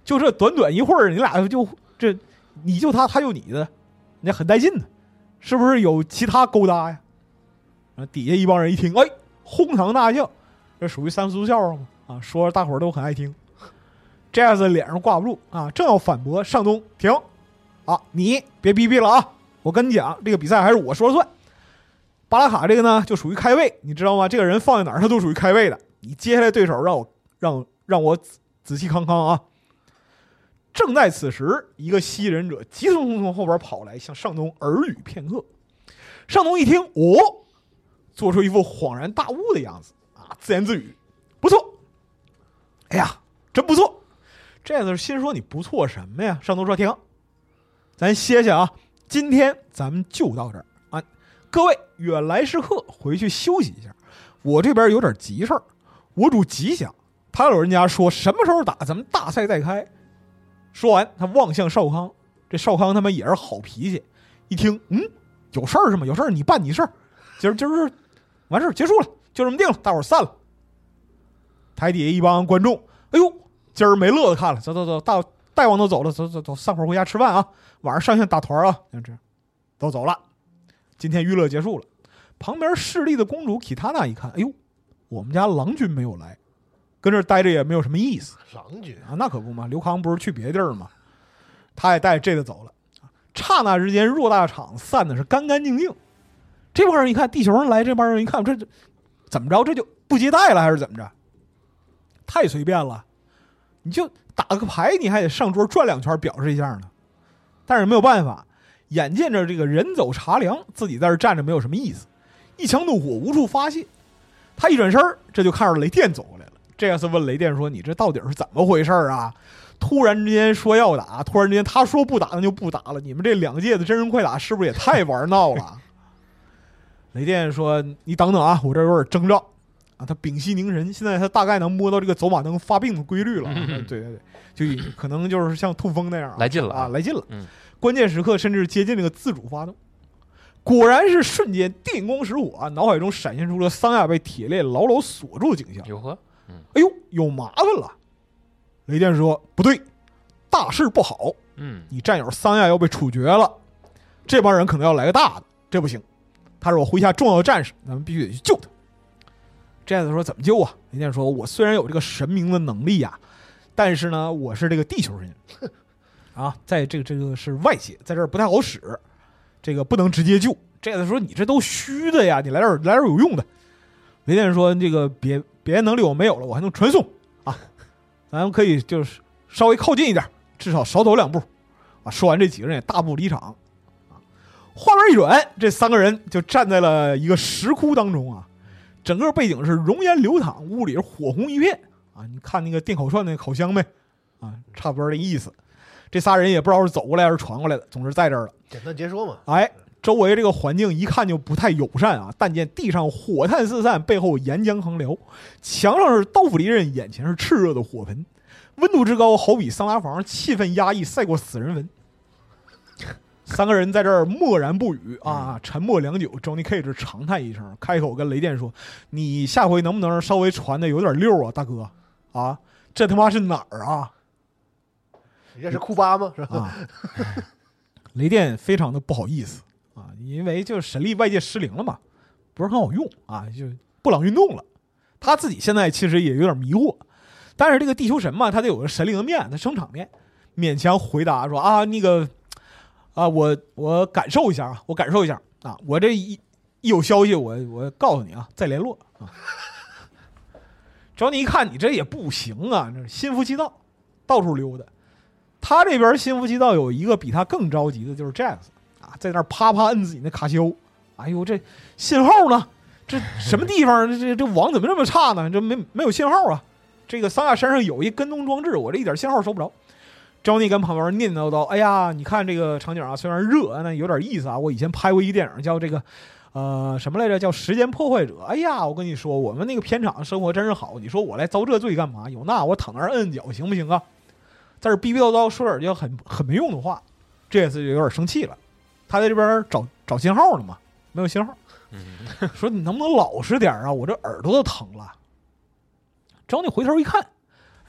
就这短短一会儿，你俩就这你就他，他就你的，你很带劲的，是不是有其他勾搭呀？啊，底下一帮人一听，哎，哄堂大笑，这属于三俗笑话吗？啊，说大伙儿都很爱听。Jazz 脸上挂不住啊，正要反驳，尚东停啊，你别逼逼了啊！我跟你讲，这个比赛还是我说了算。巴拉卡这个呢，就属于开胃，你知道吗？这个人放在哪儿，他都属于开胃的。你接下来对手让我让让我仔仔细康康啊！正在此时，一个吸引者急匆匆从后边跑来，向尚东耳语片刻。尚东一听，哦，做出一副恍然大悟的样子啊，自言自语：“不错，哎呀，真不错。”这次心说：“你不错什么呀？”尚东说：“停，咱歇歇啊，今天咱们就到这儿啊，各位远来是客，回去休息一下。我这边有点急事儿，我主吉祥，他老人家说什么时候打，咱们大赛再开。”说完，他望向少康，这少康他们也是好脾气，一听，嗯，有事儿是吗？有事儿你办你事儿，今儿今儿完事儿结束了，就这么定了，大伙儿散了。台底下一帮观众，哎呦，今儿没乐子看了，走走走，大大王都走了，走走走，散会儿回家吃饭啊，晚上上线打团啊，像这样，都走了。今天娱乐结束了，旁边势力的公主基塔娜一看，哎呦，我们家郎君没有来。跟这儿待着也没有什么意思， 郎君啊，那可不嘛。刘康不是去别的地儿吗？他也带着这个走了。刹那之间，偌大场散的是干干净净。这帮人一看，地球上来这帮人一看，这怎么着？这就不接待了还是怎么着？太随便了，你就打个牌，你还得上桌转两圈表示一下呢。但是没有办法，眼见着这个人走茶凉，自己在这站着没有什么意思，一腔怒火无处发泄。他一转身，这就看着雷电走过来了。这样是问雷电说：“你这到底是怎么回事啊？突然之间说要打，突然之间他说不打，那就不打了。你们这两届的真人快打是不是也太玩闹了？”雷电说：“你等等啊，我这有点征兆啊。”他屏息凝神，现在他大概能摸到这个走马灯发病的规律了。嗯、对对对，就可能就是像痛风那样、啊、 来劲了啊，来劲了。 嗯， 关键时刻甚至接近这个自主发动。果然是瞬间电光石火啊！脑海中闪现出了桑亚被铁链牢牢锁住的景象。 有呵。 哎呦，有麻烦了！雷电说：“不对，大事不好。 嗯， 你战友桑亚要被处决了，这帮人可能要来个大的，这不行。他是我麾下重要的战士，咱们必须得去救他。”这子说：“怎么救啊？”雷电说：“我虽然有这个神明的能力呀、啊，但是呢，我是这个地球人啊，在这个这个是外界，在这儿不太好使，这个不能直接救。”这子说：“你这都虚的呀，你来这儿来这儿有用的。”雷电说：“这个别别的能力我没有了，我还能传送啊，咱们可以就是稍微靠近一点，至少少走两步啊。”说完，这几个人也大步离场啊。画面一转，这三个人就站在了一个石窟当中啊，整个背景是熔岩流淌，屋里是火红一片啊。你看那个电烤串那个烤箱没啊？差不多这意思。这仨人也不知道是走过来还是传过来的，总之在这儿了。 简单解说嘛。 哎。周围这个环境一看就不太友善啊！但见地上火炭四散，背后岩浆横流，墙上是刀斧利刃，眼前是炽热的火盆，温度之高，好比桑拿房，气氛压抑，赛过死人坟。三个人在这儿默然不语啊，沉默良久。Johnny Cage 长叹一声，开口跟雷电说：“你下回能不能稍微传的有点溜啊，大哥啊？这他妈是哪儿啊？ 你这是库巴吗？是吧？” 啊、雷电非常的不好意思。啊，因为就是神力外界失灵了嘛，不是很好用啊，就布朗运动了。他自己现在其实也有点迷惑，但是这个地球神嘛，他得有个神灵的面，他生场面，勉强回答说啊，那个啊，我我感受一下啊，我感受一下啊，我这一一有消息，我我告诉你啊，再联络啊。只要你一看，你这也不行啊，这心浮气躁，到处溜达。他这边心浮气躁，有一个比他更着急的，就是 Jazz。在那儿啪啪摁自己那卡西欧，哎呦，这信号呢？这什么地方？这这网怎么这么差呢？这没没有信号啊！这个桑亚山上有一跟踪装置，我这一点信号收不着。Johnny跟旁边念叨叨：“哎呀，你看这个场景啊，虽然热，那有点意思啊。我以前拍过一个电影，叫这个呃什么来着？叫《时间破坏者》。哎呀，我跟你说，我们那个片场生活真是好。你说我来遭这罪干嘛？有那我躺那儿摁脚行不行啊？在这逼逼叨叨说点就很很没用的话，这次就有点生气了。他在这边找找信号呢嘛，没有信号。说你能不能老实点啊？我这耳朵都疼了。Johnny回头一看，哎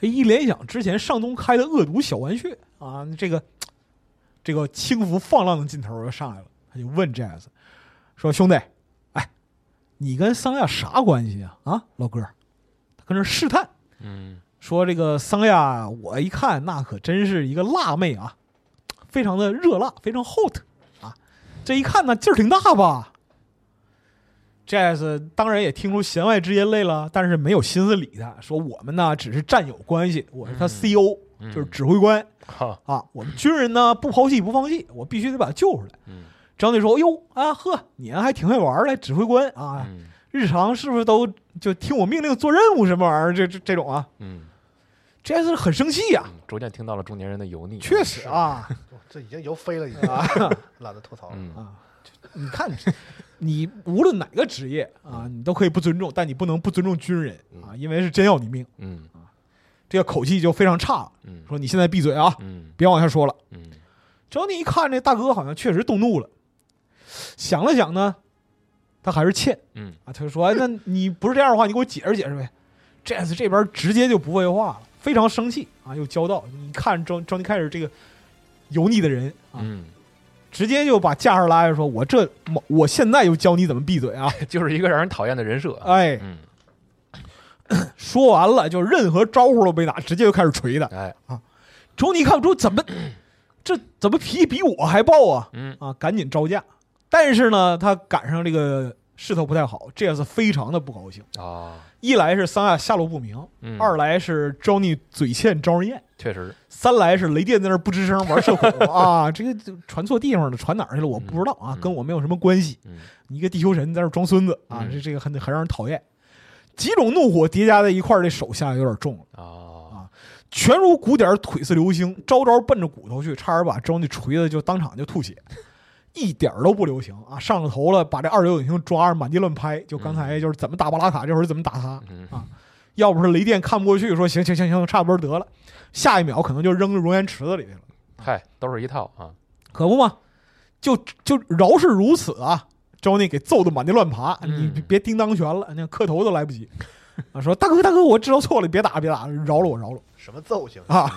一联想之前上东开的恶毒小玩穴啊，这个这个轻浮放浪的劲头又上来了，他就问 Jazz 说：“兄弟，哎，你跟桑亚啥关系啊？啊，老哥。”他跟这试探， 嗯， 说这个桑亚，我一看那可真是一个辣妹啊，非常的热辣，非常 hot 啊，这一看呢劲儿挺大吧。Jazz 当然也听出弦外之音来了，但是没有心思理他，说我们呢只是战友关系，我是他 C E O，、嗯、就是指挥官、 嗯、 啊，我们军人呢不抛弃不放弃，我必须得把他救出来。 嗯， 张队说：“哎呦啊呵，你还挺会玩的，指挥官啊， 嗯、 日常是不是都就听我命令做任务什么玩意儿？这这这种啊？”嗯 ，Jazz 很生气呀、啊嗯， 逐渐听到了中年人的油腻。 确实啊， 这已经油飞了，已经啊，懒得吐槽了、嗯、啊。 你看，你无论哪个职业啊，你都可以不尊重，但你不能不尊重军人啊，因为是真要你命。 嗯啊，这个口气就非常差。 嗯， 说你现在闭嘴啊， 嗯， 别往下说了。 嗯， 只要你一看这大哥好像确实动怒了，想了想呢，他还是欠。 嗯啊，他就说：“哎，那你不是这样的话，你给我解释解释呗。” Jazz 这边直接就不废话了，非常生气啊，又交道。你看张张尼开始这个油腻的人啊。 嗯， 直接就把架势拉下，说：“我这我现在就教你怎么闭嘴啊！” 就是一个让人讨厌的人设。 哎，嗯、说完了，就任何招呼都没打，直接就开始锤他。 哎啊，周尼看出怎么这怎么脾气比我还暴啊？ 嗯啊，赶紧招架。但是呢，他赶上这个势头不太好，这也是非常的不高兴啊、哦。 一来是桑亚下落不明， 嗯、 二来是 Johnny 嘴欠招人厌。 确实， 三来是雷电在那不吱声玩社恐啊，这个传错地方了，传哪儿去了我不知道啊， 嗯、 跟我没有什么关系。 嗯、 你一个地球神在那装孙子啊， 嗯、 这这个很很让人讨厌。几种怒火叠加在一块儿，这手下有点重了、 哦、 啊，拳如鼓点，腿似流星，招招奔着骨头去，差点把周那锤子就当场就吐血，一点都不留情啊！上了头了，把这二流影星抓着满地乱拍，就刚才就是怎么打巴拉卡，这会儿怎么打他、 嗯、 啊！要不是雷电看不过去，说行行行行，差不多得了。下一秒可能就扔熔岩池子里去了。 嗨，都是一套啊， 可不嘛，就就饶是如此啊 ，Johnny 给揍得满地乱爬， 嗯、 你别叮当拳了，那磕头都来不及。啊，说大哥大哥，我知道错了，别打别打，饶了我饶了我。 什么揍行啊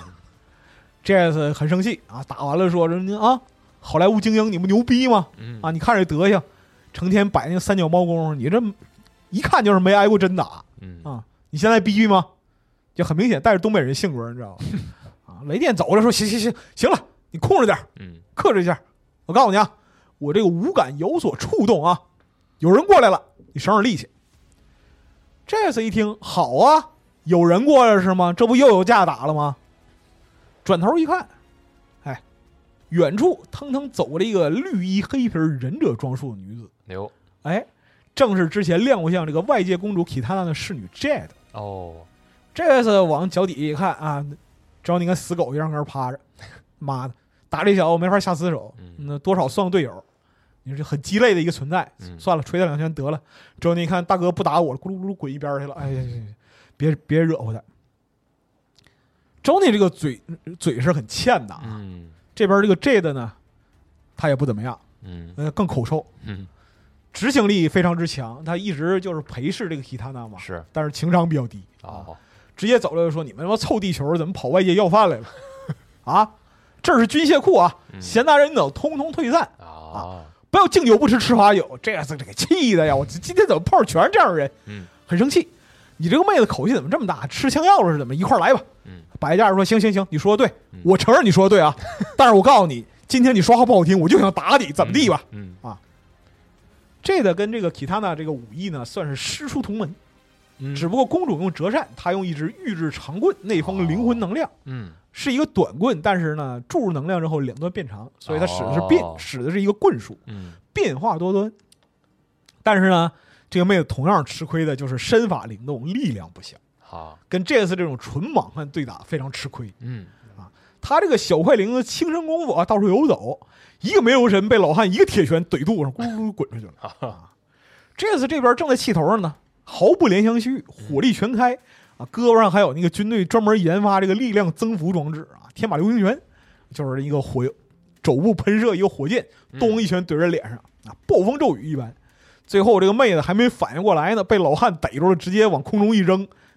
？Jazz 很生气啊，打完了说人家啊，好莱坞精英你不牛逼吗？ 嗯、 啊，你看这德行，成天摆那个三脚猫功，你这一看就是没挨过真打。 嗯啊，你现在逼吗？就很明显带着东北人性格，你知道吧？啊，雷电走了，说行行行行了，你控制点， 嗯， 克制一下。我告诉你啊，我这个五感有所触动啊，有人过来了，你省省力气。这次一听，好啊，有人过来是吗？这不又有架打了吗？转头一看，哎，远处腾腾走了一个绿衣黑皮忍者装束的女子。 牛， 哎，正是之前亮过像这个外界公主 Kitana 的侍女 Jade。 哦， 这次往脚底一看啊，找你跟死狗一样搁那趴着，妈的，打这小子没法下死手， 嗯、 那多少算个队友。你说这很鸡肋的一个存在， 嗯、 算了，捶他两拳得了。之后你看大哥不打我了，咕噜咕噜滚一边去了。哎呀，别别惹乎他。周内这个嘴嘴是很欠的啊。 嗯， 这边这个 Jade 呢，他也不怎么样， 嗯， 呃，更口臭， 嗯， 执行力非常之强。他一直就是陪侍这个 Kitana 嘛， 是， 但是情商比较低哦， 啊，直接走了就说你们他妈臭地球，怎么跑外界要饭来了？啊，这儿是军械库啊， 嗯、 闲杂人等通通退散、 哦、 啊！不要敬酒不吃吃罚酒，这次这个气的呀！我今天怎么碰上全是这样的人？ 嗯， 很生气。你这个妹子口气怎么这么大？吃枪药了是怎么？一块来吧。 嗯， 摆架说行行行，你说的对， 嗯、 我承认你说的对啊。但是我告诉你，今天你说话不好听，我就想打你，怎么地吧？ 嗯， 嗯啊，这个跟这个 Kitana 这个武艺呢，算是师出同门。 嗯， 只不过公主用折扇，她用一支玉质长棍，内封灵魂能量。 哦、嗯。 是一个短棍，但是呢，注入能量之后两端变长，所以它使的是变， 哦、 使的是一个棍术， 嗯， 变化多端。但是呢，这个妹子同样吃亏的就是身法灵动，力量不行。 好， 跟这次这种纯莽汉对打非常吃亏。 嗯啊，他这个小快灵的轻身功夫啊，到处游走，一个没留神被老汉一个铁拳怼肚上，咕噜咕噜滚出去了。啊，这次这边正在气头上呢，毫不怜香惜玉，火力全开。啊，胳膊上还有那个军队专门研发这个力量增幅装置啊，天马流星拳，就是一个火肘部喷射一个火箭，咚一拳怼人脸上啊，暴风骤雨一般。最后这个妹子还没反应过来呢，被老汉逮住了，直接往空中一扔，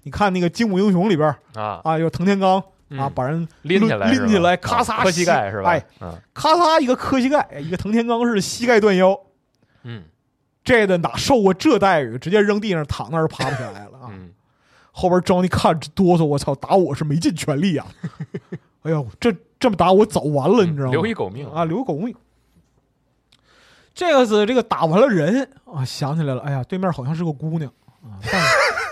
你看那个《精武英雄》里边啊啊，有藤田刚啊， 嗯把人拎起来拎起来，咔嚓磕膝盖是吧？ 哎， 嗯咔嚓一个磕膝盖，一个藤田刚式的膝盖断腰。 嗯这的哪受过这待遇，直接扔地上躺那儿爬不起来了啊！ 嗯， 后边张你看这哆嗦，我操，打我是没尽全力啊！哎呦，这这么打我早完了，你知道吗？ 留一狗命啊，留一狗命。这个是这个打完了人啊，想起来了，哎呀，对面好像是个姑娘啊，但是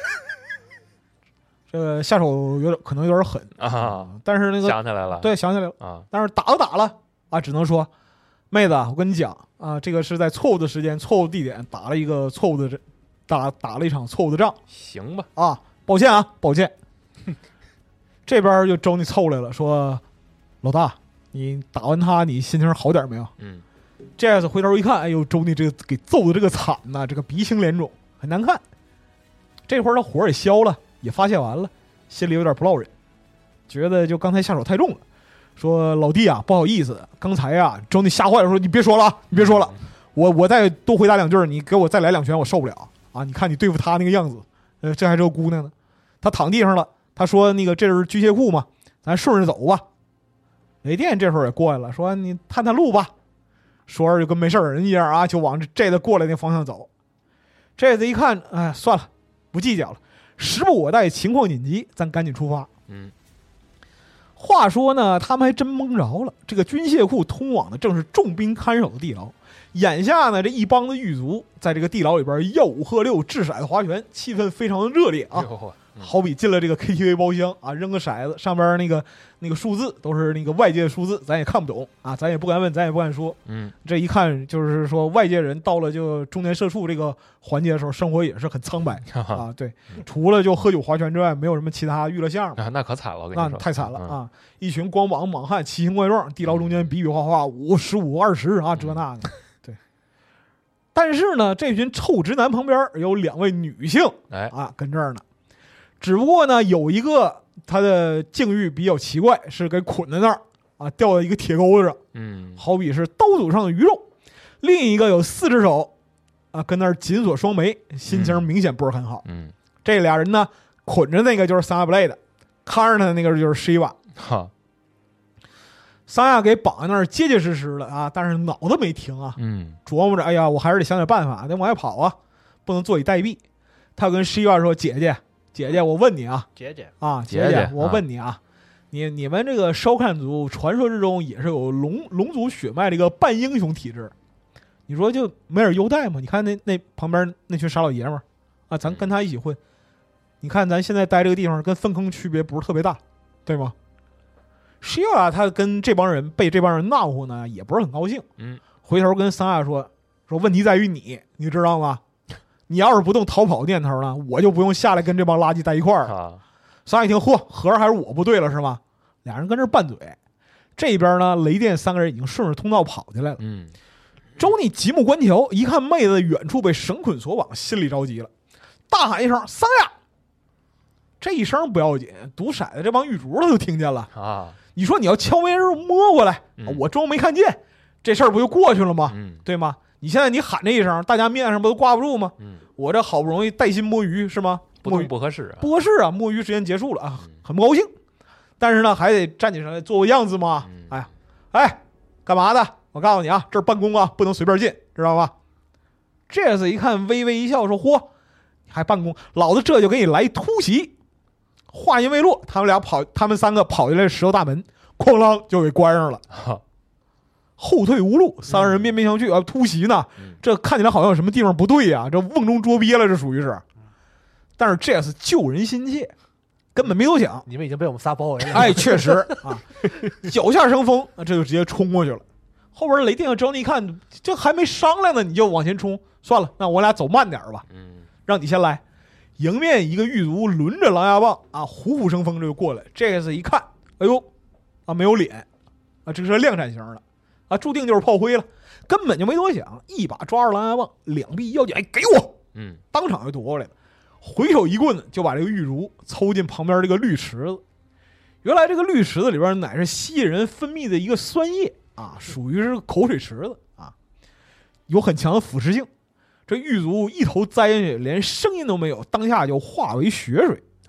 这个下手有点可能有点狠啊， 但是那个想起来了， 对想起来了啊， 但是打都打了啊，只能说，妹子，我跟你讲啊，这个是在错误的时间、错误地点打了一个错误的打打了一场错误的仗， 行吧啊，抱歉啊，抱歉。这边就周你凑来了，说老大，你打完他，你心情好点没有？ 嗯， 这次回头一看，哎呦，周你这个给揍的这个惨呐、啊，这个鼻青脸肿，很难看。这会儿他火也消了，也发泄完了，心里有点不落忍，觉得就刚才下手太重了。说老弟啊，不好意思，刚才啊，周你吓坏了，说你别说了啊，你别说了，我我再多回答两句，你给我再来两拳，我受不了啊！你看你对付他那个样子，呃，这还是个姑娘呢。他躺地上了，他说那个这是巨蟹库嘛，咱顺着走吧。雷电这会儿也过来了，说你探探路吧。说着就跟没事人一样啊，就往这的过来那方向走。这子一看，哎，算了，不计较了，时不我待，情况紧急，咱赶紧出发。 嗯。 话说呢，他们还真蒙着了。这个军械库通往的正是重兵看守的地牢。眼下呢，这一帮的狱卒在这个地牢里边吆五喝六、掷骰子划拳，气氛非常的热烈啊。 嗯、 好比进了这个 K T V 包厢啊，扔个骰子，上边那个那个数字都是那个外界的数字，咱也看不懂啊，咱也不敢问，咱也不敢说。 嗯， 这一看就是说，外界人到了就中年社畜这个环节的时候，生活也是很苍白啊。对，除了就喝酒划拳之外，没有什么其他娱乐项目。 啊、那可惨了，我跟你说， 那太惨了、 嗯、 啊！一群光膀莽汉，奇形怪状，地牢中间比比划划，五十五二十啊，这那的。对。但是呢，这群臭直男旁边有两位女性， 哎啊，跟这儿呢。只不过呢，有一个他的境遇比较奇怪，是给捆在那儿啊，吊在一个铁钩子上， 嗯， 好比是刀俎上的鱼肉。另一个有四只手啊，跟那儿紧锁双眉，心情明显不是很好。 嗯， 这俩人呢，捆着那个就是桑亚布雷的，看着他的那个就是施伊瓦。 哈， 桑亚给绑在那儿结结实实的啊，但是脑子没停啊， 嗯， 琢磨着，哎呀，我还是得想点办法，得往外跑啊，不能坐以待毙。他跟施伊瓦说：“姐姐。”姐姐，我问你啊， 姐姐啊，姐姐姐， 我问你啊，啊你你们这个烧看族传说之中也是有龙龙族血脉的一个半英雄体质，你说就没点优待吗？你看那那旁边那群傻老爷们儿啊，咱跟他一起混，你看咱现在待这个地方跟粪坑区别不是特别大，对吗？施亚他跟这帮人被这帮人闹乎呢，也不是很高兴， 嗯， 回头跟桑亚说说问题在于你，你知道吗？你要是不动逃跑念头呢，我就不用下来跟这帮垃圾在一块儿了。 啊， 桑一听，嚯，合着还是我不对了是吗？俩人跟这拌嘴。这边呢，雷电三个人已经顺着通道跑进来了。 嗯， 周尼极目观瞧，一看妹子远处被绳捆锁绑，心里着急了，大喊一声：“桑亚！”这一声不要紧，赌骰子这帮狱卒他都听见了啊！ 你说你要悄没人摸过来， 嗯、 我装没看见，这事儿不就过去了吗？ 嗯， 对吗？你现在你喊这一声，大家面上不都挂不住吗？ 嗯， 我这好不容易带薪摸鱼是吗？ 不动不合适、啊， 不合适啊！摸鱼时间结束了啊，很不高兴。但是呢，还得站起来做个样子嘛。 嗯、 哎呀，哎，干嘛的？我告诉你啊，这儿办公啊，不能随便进，知道吧？这次一看，微微一笑，说：“嚯，还办公？老子这就给你来突袭！”话音未落，他们俩跑，他们三个跑进来石头大门，哐啷就给关上了。后退无路，三个人面面相觑啊！突袭呢？这看起来好像有什么地方不对呀、啊，这瓮中捉鳖了，这属于是。但是这次救人心切，根本没多想。 你们已经被我们仨包围了。 哎，确实啊，脚下生风，这就直接冲过去了。后边雷电和周尼一看，这还没商量呢，你就往前冲，算了，那我俩走慢点吧。 嗯， 让你先来。迎面一个狱卒抡着狼牙棒啊，虎虎生风这就过来。这次一看，哎呦，啊没有脸啊，这是量产型的。啊，注定就是炮灰了，根本就没多想，一把抓住狼牙棒，两臂一腰紧，哎，给我！ 嗯， 当场就夺过来了，回手一棍子就把这个狱卒抽进旁边这个绿池子。原来这个绿池子里边乃是蜥蜴人分泌的一个酸液啊，属于是口水池子啊，有很强的腐蚀性。这狱卒一头栽进去，连声音都没有，当下就化为血水。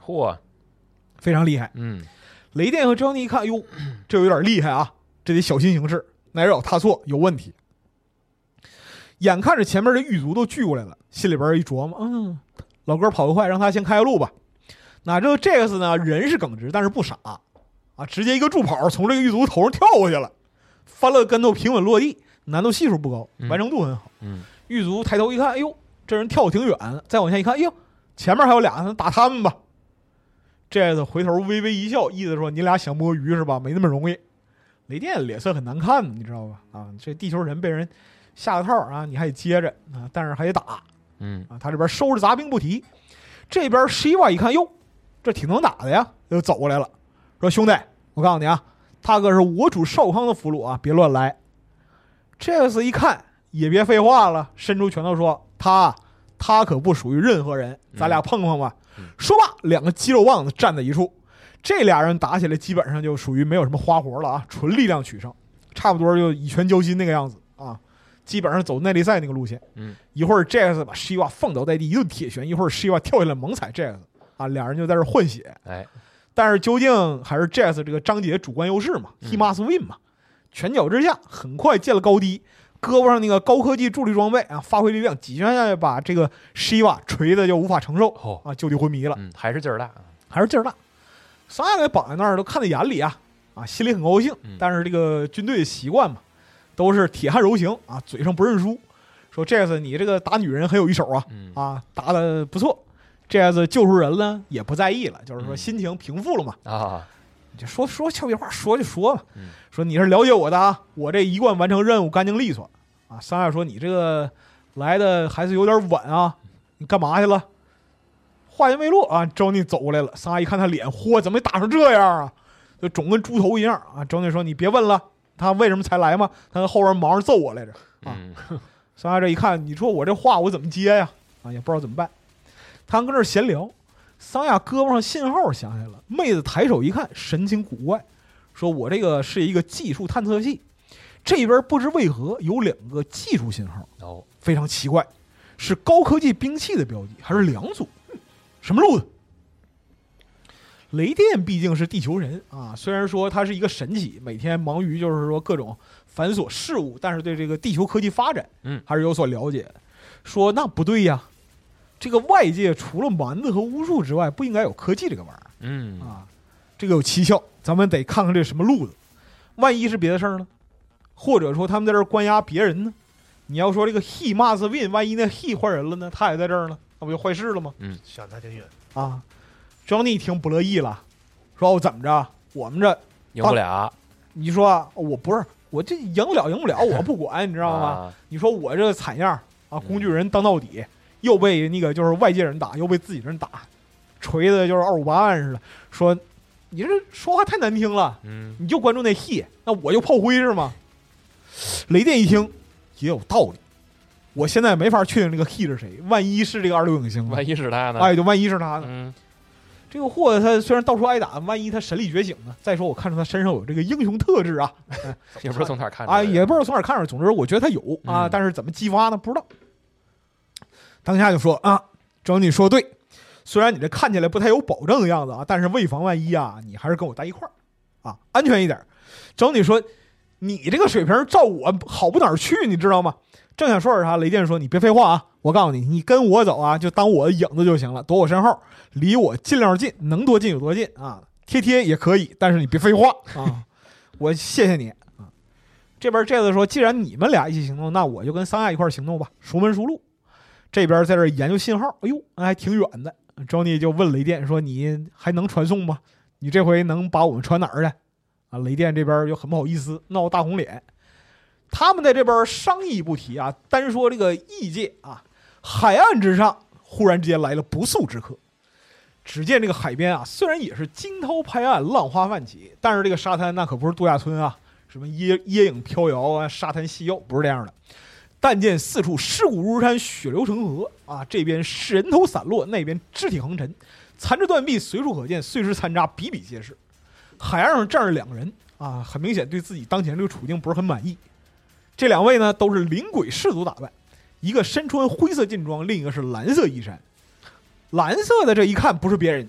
嚯， 非常厉害。 嗯， 雷电和张尼一看，哟，这有点厉害啊，这得小心行事，哪有踏错，有问题。眼看着前面的狱卒都聚过来了，心里边一琢磨，嗯，老哥跑得快，让他先开个路吧。那这这个是呢，人是耿直，但是不傻啊，直接一个助跑从这个狱卒头上跳过去了，翻了个跟头，平稳落地，难度系数不高，完成度很好。 嗯， 狱卒抬头一看，哎呦，这人跳得挺远，再往下一看，哎呦，前面还有俩，打他们吧。这子回头微微一笑，意思说你俩想摸鱼是吧？没那么容易。雷电脸色很难看，你知道吧？啊，这地球人被人下个套啊，你还得接着啊，但是还得打。 嗯啊，他这边收拾杂兵不提，这边十一万一看，哟，这挺能打的呀，又走过来了，说兄弟，我告诉你啊，他可是我主少康的俘虏啊，别乱来。这个是一看也别废话了，伸出拳头说他他可不属于任何人，咱俩碰碰吧。嗯、说罢，两个肌肉棒子站在一处，这俩人打起来基本上就属于没有什么花活了啊，纯力量取胜，差不多就以拳交心那个样子啊。基本上走耐力赛那个路线， 嗯， 一会儿这个把施一瓦放倒在地一顿铁拳，一会儿施一瓦跳下来猛踩这个啊，俩人就在这混血， 哎， 但是究竟还是 Jazz 这个张姐主观优势嘛、嗯、，He must win 嘛，拳脚之下很快见了高低，胳膊上那个高科技助力装备啊，发挥力量几拳下去把这个施一瓦锤的就无法承受、哦、啊，就地昏迷了， 嗯，还是劲儿大， 还是劲儿大，仨人给绑在那儿都看在眼里啊，啊，心里很高兴， 嗯、 但是这个军队的习惯嘛，都是铁汉柔情啊，嘴上不认输。说这次你这个打女人很有一手啊， 嗯、 啊，打得不错。这次救出人了也不在意了，就是说心情平复了嘛。 嗯、啊， 就说说俏皮话，说就说吧。 嗯、 说你是了解我的啊，我这一贯完成任务干净利索啊。三二说你这个来的还是有点晚啊，你干嘛去了？话音未落啊，周尼走过来了。三二一看他脸，嚯，怎么打成这样啊？就肿跟猪头一样啊。周尼说你别问了，他为什么才来嘛？他后边忙着揍我来着啊。嗯三二这一看，你说我这话我怎么接呀？啊，也不知道怎么办。他跟这儿闲聊，桑雅胳膊上信号响起来了，妹子抬手一看，神情古怪，说我这个是一个技术探测器，这边不知为何有两个技术信号， 哦， 非常奇怪，是高科技兵器的标记，还是两组？什么路子？雷电毕竟是地球人啊，虽然说他是一个神奇，每天忙于就是说各种繁琐事务，但是对这个地球科技发展， 嗯，还是有所了解的。说那不对呀，这个外界除了蛮子和巫术之外，不应该有科技这个玩意儿， 嗯啊，这个有蹊跷，咱们得看看这什么路子。万一是别的事儿呢？或者说他们在这儿关押别人呢？你要说这个 He must win， 万一那 He 换人了呢？他也在这儿呢，那不就坏事了吗？ 嗯， 想得挺远啊。庄尼一听不乐意了，说我怎么着？我们这赢不了、啊。 你说我不是我这赢不了，赢不了，我不管，你知道吗？ 啊、 你说我这个惨样啊，工具人当到底，嗯、又被那个就是外界人打，又被自己人打，锤的就是二五八万似的。说你这说话太难听了， 嗯， 你就关注那 he， 那我就炮灰是吗？雷电一听也有道理，我现在没法确定这个 he 是谁，万一是这个二六影星， 万一是他呢？ 哎，就万一是他呢？ 嗯。 这个货他虽然到处挨打，万一他神力觉醒呢？再说我看出他身上有这个英雄特质啊， 也不知道从哪看出来啊，也不知道从哪看出来。总之，我觉得他有啊， 嗯、 但是怎么激发呢？不知道。当下就说啊，整你说对，虽然你这看起来不太有保证的样子啊，但是为防万一啊，你还是跟我待一块儿啊，安全一点。整你说，你这个水平照我好不哪儿去，你知道吗？正想说点啥，雷电说：“你别废话啊！我告诉你，你跟我走啊，就当我的影子就行了，躲我身后，离我尽量近，能多近有多近啊，贴贴也可以，但是你别废话啊！我谢谢你啊。”这边这次说：“既然你们俩一起行动，那我就跟桑亚一块行动吧，熟门熟路。”这边在这研究信号，哎呦，那还挺远的。Johnny 就问雷电说：“你还能传送吗？你这回能把我们传哪儿去？”啊，雷电这边就很不好意思，闹大红脸。他们在这边商议不提啊，单说这个异界啊，海岸之上忽然之间来了不速之客。只见这个海边啊，虽然也是惊涛拍岸，浪花泛起，但是这个沙滩那可不是度假村啊，什么椰椰影飘摇啊，沙滩细幼，不是这样的。但见四处尸骨如山，血流成河啊！这边是人头散落，那边肢体横陈，残肢断臂随处可见，碎尸残渣比比皆是。海岸上站着两个人啊，很明显对自己当前这个处境不是很满意。这两位呢都是灵鬼氏族打扮，一个身穿灰色劲装，另一个是蓝色衣衫。蓝色的这一看不是别人，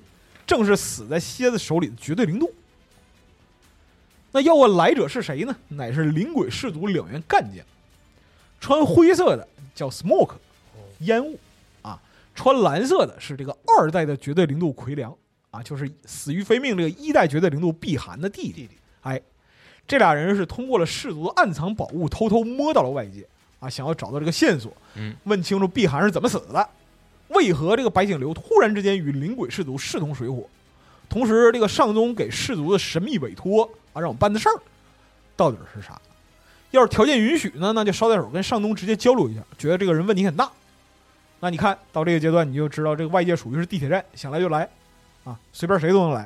正是死在蝎子手里的绝对零度。那要问来者是谁呢？乃是灵鬼氏族两员干将，穿灰色的叫 Smoke 烟雾啊，穿蓝色的是这个二代的绝对零度魁良啊，就是死于非命这个一代绝对零度碧寒的弟弟。哎，这俩人是通过了氏族的暗藏宝物，偷偷摸到了外界啊，想要找到这个线索， 嗯， 问清楚碧寒是怎么死的，为何这个白井流突然之间与灵鬼氏族势同水火，同时这个上宗给氏族的神秘委托啊，让我办的事儿到底是啥？要是条件允许呢，那就捎带手跟上宗直接交流一下，觉得这个人问题很大。那你看到这个阶段，你就知道这个外界属于是地铁站，想来就来啊，随便谁都能来。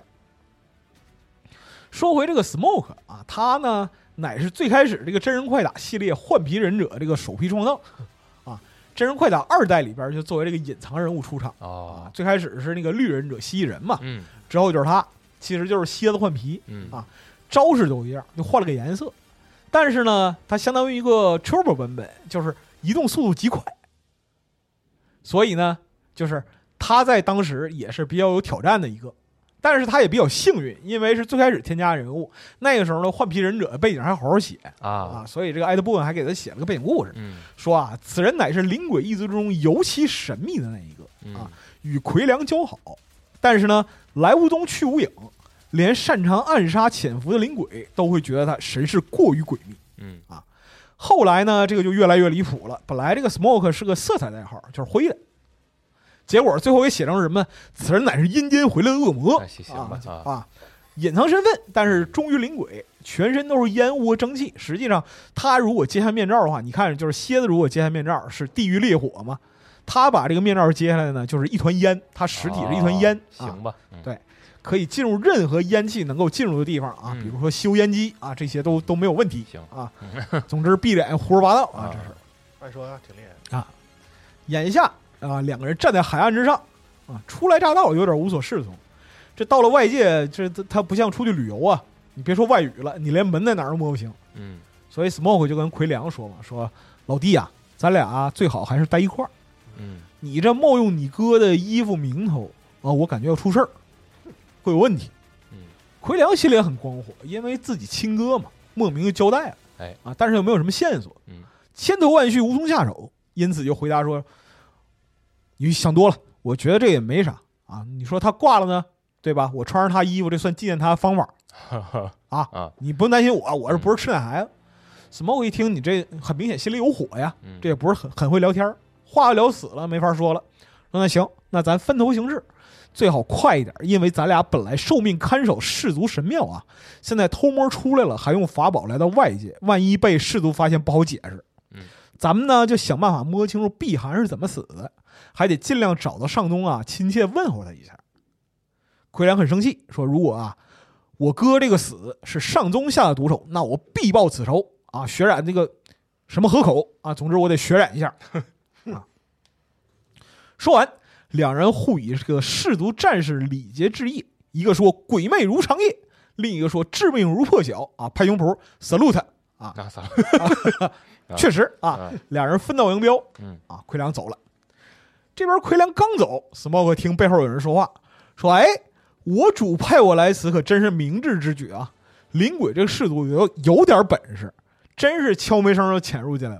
说回这个 Smoke 啊，他呢乃是最开始这个真人快打系列换皮忍者这个首批创造啊，真人快打二代里边就作为这个隐藏人物出场哦啊，最开始是那个绿忍者蜥蜴人嘛， 嗯， 之后就是他，其实就是蝎子换皮， 嗯啊，招式都一样，就换了个颜色，但是呢，它相当于一个 Turbo 版本，就是移动速度极快，所以呢，就是他在当时也是比较有挑战的一个。但是他也比较幸运，因为是最开始添加人物，那个时候呢，换皮忍者背景还好好写啊啊，所以这个艾德布恩还给他写了个背景故事， 嗯， 说啊，此人乃是灵鬼一族中尤其神秘的那一个啊， 嗯、 与魁良交好，但是呢，来无踪去无影，连擅长暗杀潜伏的灵鬼都会觉得他神识过于诡秘， 嗯啊，后来呢，这个就越来越离谱了。本来这个 Smoke 是个色彩代号，就是灰的。结果最后给写成什么？此人乃是阴间回来的恶魔， 哎、行吧啊啊！隐藏身份，但是忠于灵鬼，全身都是烟雾和蒸汽。实际上，他如果揭下面罩的话，你看，就是蝎子如果揭下面罩是地狱烈火嘛，他把这个面罩揭下来呢，就是一团烟，他实体是一团烟。 哦、行吧、 嗯，对，可以进入任何烟气能够进入的地方啊， 嗯、 比如说修烟机啊，这些都都没有问题。 行啊，总之闭脸胡说八道啊，这是。 按说挺厉害啊，眼下啊，两个人站在海岸之上。啊，初来乍到，有点无所适从。这到了外界，这他不像出去旅游啊，你别说外语了，你连门在哪儿都摸不清。 嗯， 所以 Smoke 就跟魁良说嘛，说老弟啊，咱俩最好还是待一块儿。 嗯， 你这冒用你哥的衣服名头啊，我感觉要出事儿，会有问题。 嗯， 魁良心里也很光火，因为自己亲哥嘛，莫名就交代了。 哎啊，但是又没有什么线索， 嗯， 千头万绪无从下手，因此就回答说：“你想多了。”我觉得这也没啥啊，你说他挂了呢，对吧？我穿上他衣服，这算纪念他的方法啊啊！你不用担心我，我是不是吃奶孩子、嗯、？Smoke 一听你这很明显心里有火呀， 嗯、 这也不是很很会聊天，话聊死了没法说了。说那行，那咱分头行事，最好快一点，因为咱俩本来受命看守氏族神庙啊，现在偷摸出来了，还用法宝来到外界，万一被氏族发现不好解释。 嗯， 咱们呢就想办法摸清楚碧寒是怎么死的。还得尽量找到上宗啊，亲切问候他一下。魁良很生气，说：“如果啊，我哥这个死是上宗下的毒手，那我必报此仇啊！血染这个什么河口啊，总之我得血染一下啊！”说完，两人互以这个氏族战士礼节致意，一个说“鬼魅如长夜”，另一个说“致命如破晓”啊，拍胸脯 salute 啊，啊确实啊，两人分道扬镳， 嗯啊，魁良走了。这边魁良刚走 ，Smoke 听背后有人说话，说：“哎，我主派我来此可真是明智之举啊！灵鬼这个氏族有有点本事，真是悄没声就潜入进来了。”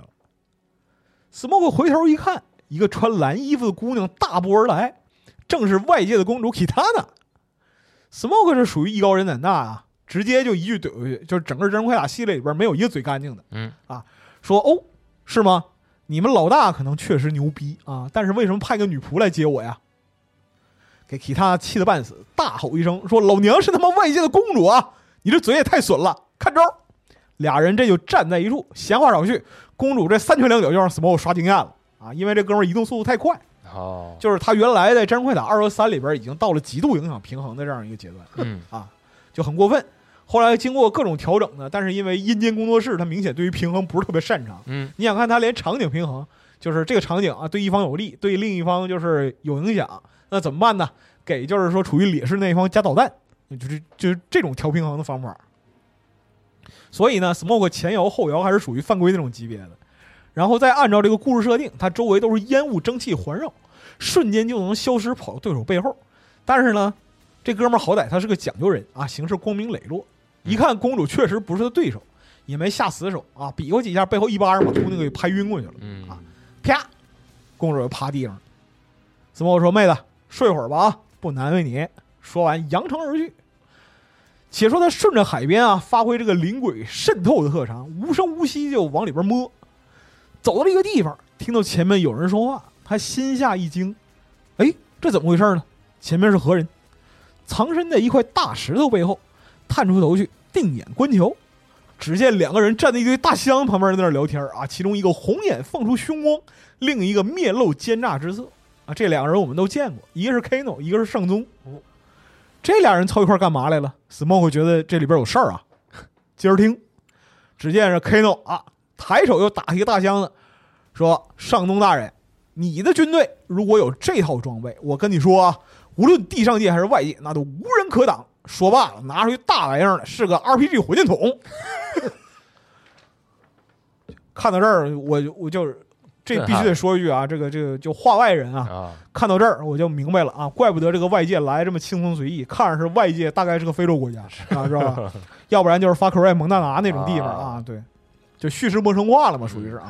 Smoke 回头一看，一个穿蓝衣服的姑娘大步而来，正是外界的公主 Kitana。Smoke 是属于艺高人胆大啊，直接就一句怼回去，就是整个真人快打系列里边没有一个嘴干净的。 嗯啊，说哦，是吗？你们老大可能确实牛逼啊，但是为什么派个女仆来接我呀？给其他气得半死，大吼一声说：“老娘是他妈外界的公主啊！你这嘴也太损了！看招！”俩人这就站在一处，闲话少叙。公主这三拳两脚就让 Smoke 刷经验了啊，因为这哥们儿移动速度太快。 哦， 就是他原来在真人快打二和三里边已经到了极度影响平衡的这样一个阶段， 嗯啊，就很过分。后来经过各种调整呢，但是因为阴间工作室他明显对于平衡不是特别擅长。 嗯， 你想看他连场景平衡，就是这个场景啊对一方有利，对另一方就是有影响，那怎么办呢？给就是说处于劣势那一方加导弹，就是就是这种调平衡的方法。所以呢 ，Smoke 前摇后摇还是属于犯规那种级别的。然后再按照这个故事设定，它周围都是烟雾蒸汽环绕，瞬间就能消失跑到对手背后。但是呢， 这哥们儿好歹他是个讲究人啊，行事光明磊落。一看公主确实不是他对手，也没下死手啊，比划几下，背后一巴掌把姑娘给拍晕过去了。 嗯啊，啪，公主就趴地上了。斯莫说：“妹子，睡会儿吧啊，不难为你。”说完扬长而去。且说他顺着海边啊，发挥这个灵鬼渗透的特长，无声无息就往里边摸。走到了一个地方，听到前面有人说话，他心下一惊，哎，这怎么回事呢？前面是何人？藏身在一块大石头背后，探出头去，定眼观瞧。只见两个人站在一堆大箱旁边在那聊天啊，其中一个红眼放出凶光，另一个面露奸诈之色啊。这两个人我们都见过，一个是 Kano， 一个是上宗。这俩人凑一块干嘛来了 ？Smoke 觉得这里边有事儿啊，接着听。只见是 Kano 啊，抬手又打开一个大箱子，说：“上宗大人，你的军队如果有这套装备，我跟你说啊，无论地上界还是外界，那都无人可挡。”说罢了，拿出一大玩意儿来，是个 R P G 火箭筒。看到这儿，我我就是这必须得说一句啊，这个这个就话外人啊， 啊看到这儿我就明白了啊，怪不得这个外界来这么轻松随意，看着是外界大概是个非洲国家啊，是吧？要不然就是法克瑞蒙大拿那种地方啊，对，就叙事陌生化了嘛，属于是啊。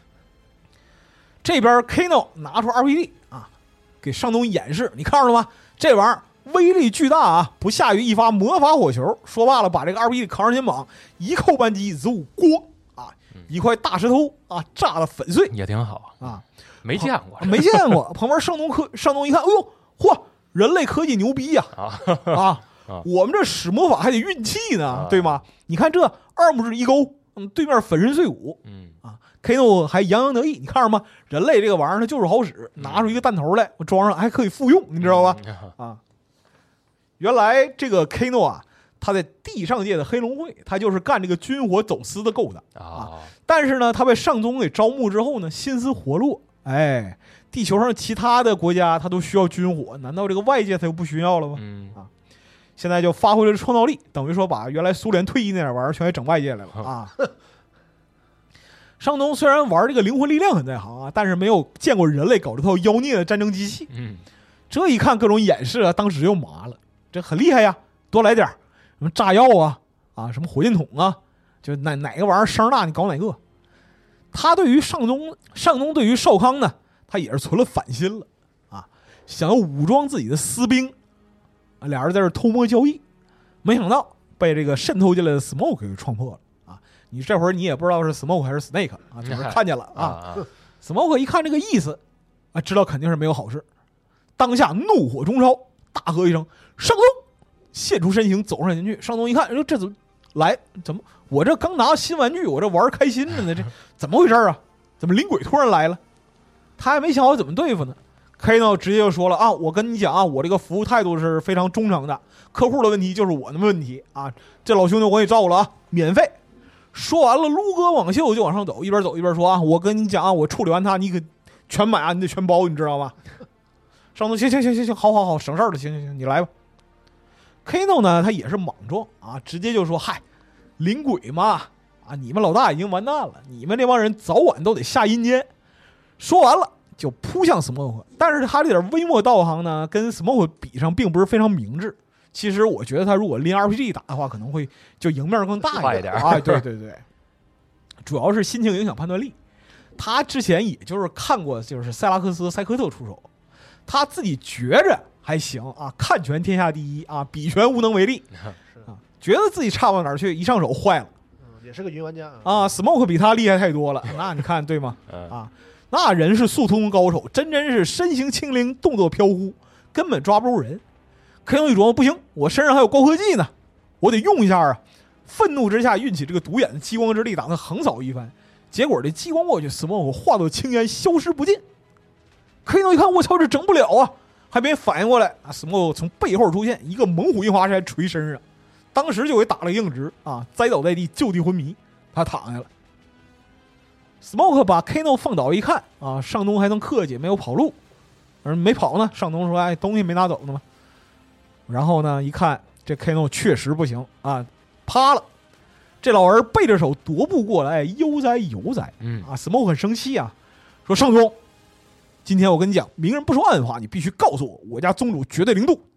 这边 Kano 拿出 R P G 啊，给上东演示，你看着了吗？这玩意儿威力巨大啊，不下于一发魔法火球。说罢了，把这个 R P G 扛上肩膀，一扣扳机，走咣啊，一块大石头啊，炸得粉碎也挺好啊， 没见过， 没见过。旁边上东科上东一看，哎呦，嚯，人类科技牛逼呀！啊啊啊！我们这使魔法还得运气呢， 啊、 对吗？你看这二拇指一勾，嗯，对面粉身碎骨， 嗯啊 ，Kano 还洋洋得意。你看着吗？人类这个玩意儿它就是好使，拿出一个弹头来，我装上还可以复用，你知道吧？ 嗯、 啊。原来这个 Kano 啊，他在地上界的黑龙会，他就是干这个军火走私的勾当啊。但是呢，他被上宗给招募之后呢，心思活络。哎，地球上其他的国家他都需要军火，难道这个外界他就不需要了吗？ 嗯啊，现在就发挥了创造力，等于说把原来苏联退役那点玩意儿全给整外界来了啊。上宗虽然玩这个灵魂力量很在行啊，但是没有见过人类搞这套妖孽的战争机器。 嗯， 这一看各种演示啊，当时就麻了。这很厉害呀，多来点什么炸药啊啊，什么火箭筒啊，就哪哪个玩意儿声大你搞哪个。他对于上宗上宗对于少康呢，他也是存了反心了啊，想要武装自己的私兵啊，俩人在这偷摸交易，没想到被这个渗透进来的 Smoke 给撞破了啊！你这会儿你也不知道是 Smoke 还是 Snake 啊，这会儿看见了啊。啊 Smoke 一看这个意思啊，知道肯定是没有好事，当下怒火中烧。大喝一声：“上宗！”现出身形走上前去。上宗一看，哎，这怎么来？怎么我这刚拿到新玩具，我这玩开心着呢？这怎么回事啊？怎么灵鬼突然来了？他还没想好怎么对付呢。Kano 直接就说了啊，我跟你讲啊，我这个服务态度是非常忠诚的，客户的问题就是我的问题啊。这老兄弟我给你照顾了啊，免费。说完了，撸歌网袖就往上走，一边走一边说啊，我跟你讲啊，我处理完他，你可全买啊，你得全包，你知道吗？上头行行行行行，好好好，省事儿了，行行行，你来吧。Kano 呢，他也是莽撞啊，直接就说：“嗨，灵鬼嘛，啊，你们老大已经完蛋了，你们这帮人早晚都得下阴间。”说完了就扑向 Smoke， 但是他这点微末道行呢，跟 Smoke 比上并不是非常明智。其实我觉得他如果拎 R P G 打的话，可能会就赢面更大一点啊。对对对，主要是心情影响判断力。他之前也就是看过，就是塞拉克斯、塞科特出手。他自己觉着还行啊，看拳天下第一啊，比拳无能为力啊，觉得自己差不到哪儿去，一上手坏了， 嗯，也是个云玩家啊。Smoke 比他厉害太多了，那你看对吗？啊，那人是速通高手，真真是身形轻灵，动作飘忽，根本抓不住人。Kano一琢磨，不行，我身上还有高科技呢，我得用一下啊！愤怒之下，运起这个独眼的激光之力，打算横扫一番。结果这激光过去 ，Smoke 化作青烟，消失不见。Kano 一看，我操，这整不了啊！还没反应过来啊 ，Smoke 从背后出现，一个猛虎印花山捶身上，当时就给打了硬直啊，栽倒在地，就地昏迷，他躺下了。Smoke 把 Kano 放倒一看啊，上东还能客气，没有跑路，而没跑呢。上东说：“哎，东西没拿走呢吗？”然后呢，一看这 Kano 确实不行啊，趴了。这老人背着手踱步过来，悠哉悠哉。 嗯啊 ，Smoke 很生气啊，说：“上宗，今天我跟你讲，明人不说暗话，你必须告诉我，我家宗主绝对零度，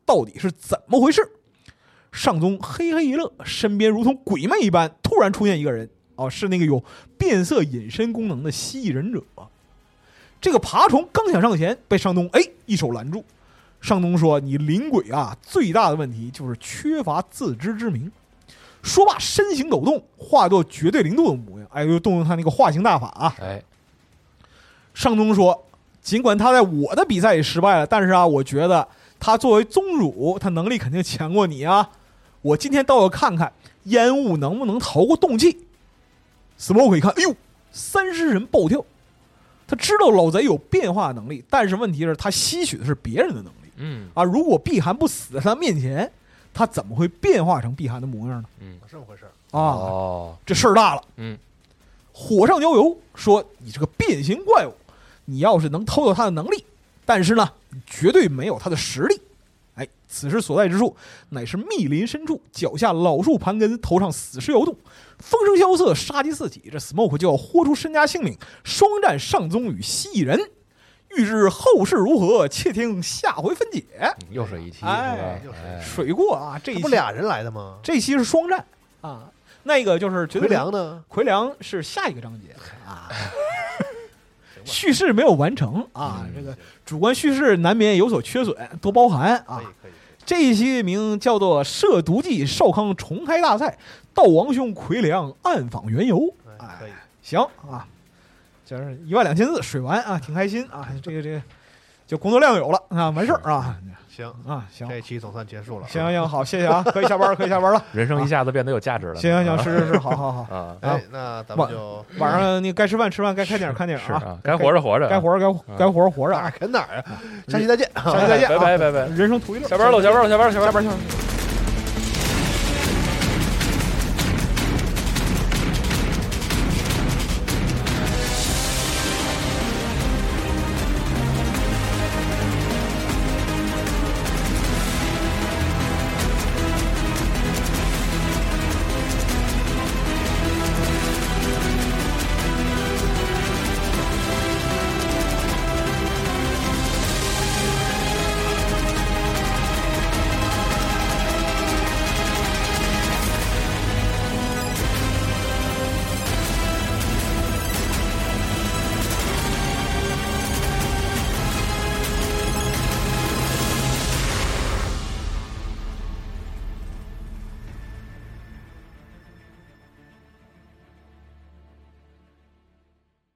到底是怎么回事？上宗嘿嘿一乐，身边如同鬼魅一般，突然出现一个人，哦，是那个有变色隐身功能的蜥蜴忍者。这个爬虫刚想上前，被上宗哎一手拦住。上宗说：“你灵鬼啊，最大的问题就是缺乏自知之明。”说罢，身形抖动，化作绝对零度的模样。哎，又动用他那个化形大法啊！ 哎， 上宗说：“尽管他在我的比赛里失败了，但是啊，我觉得他作为宗主，他能力肯定强过你啊！我今天倒要看看烟雾能不能逃过冻气。” Smoke 一看，哎呦，三尸人暴跳。他知道老贼有变化能力，但是问题是，他吸取的是别人的能力。 嗯啊，如果碧寒不死在他面前，他怎么会变化成碧寒的模样呢？ 嗯， 这么回事啊， 哦， 这事儿大了。 嗯， 火上浇油说：“你这个变形怪物，你要是能偷到他的能力，但是呢，你绝对没有他的实力。”哎，此时所在之处乃是密林深处，脚下老树盘根，头上死尸摇动，风声萧瑟，杀机四起。这 Smoke 就要豁出身家性命，双战上宗与蜥蜴人。欲知后事如何，且听下回分解。 又是一期， 哎是吧？ 哎水过啊，这一期这不俩人来的吗？ 这一期是双战啊，那个就是绝对奎良呢？ 奎良是下一个章节啊，叙事没有完成啊，这个主观叙事难免有所缺损，多包涵啊可以。可以， 这一期名叫做《涉毒记少康重开大赛，道王兄奎良暗访缘由》。 哎可以， 行啊，就是一万两千字水完啊，挺开心啊。这个这个，就工作量有了啊，完事儿啊行啊，行这一期总算结束了。 行行好，谢谢啊，可以下班了，可以下班了。 人生一下子变得有价值了。 行行行，是是是，好好好。 啊， 哎，那咱们就晚上你该吃饭吃饭，该看电影看电影啊， 是啊，该活着活着， 该活着该该活着活着哪啊。 儿啃哪儿啊？下期再见， 下期再见啊， 拜拜拜拜， 人生图一乐， 下班喽，下班喽，下班喽，下班喽。 下班下班。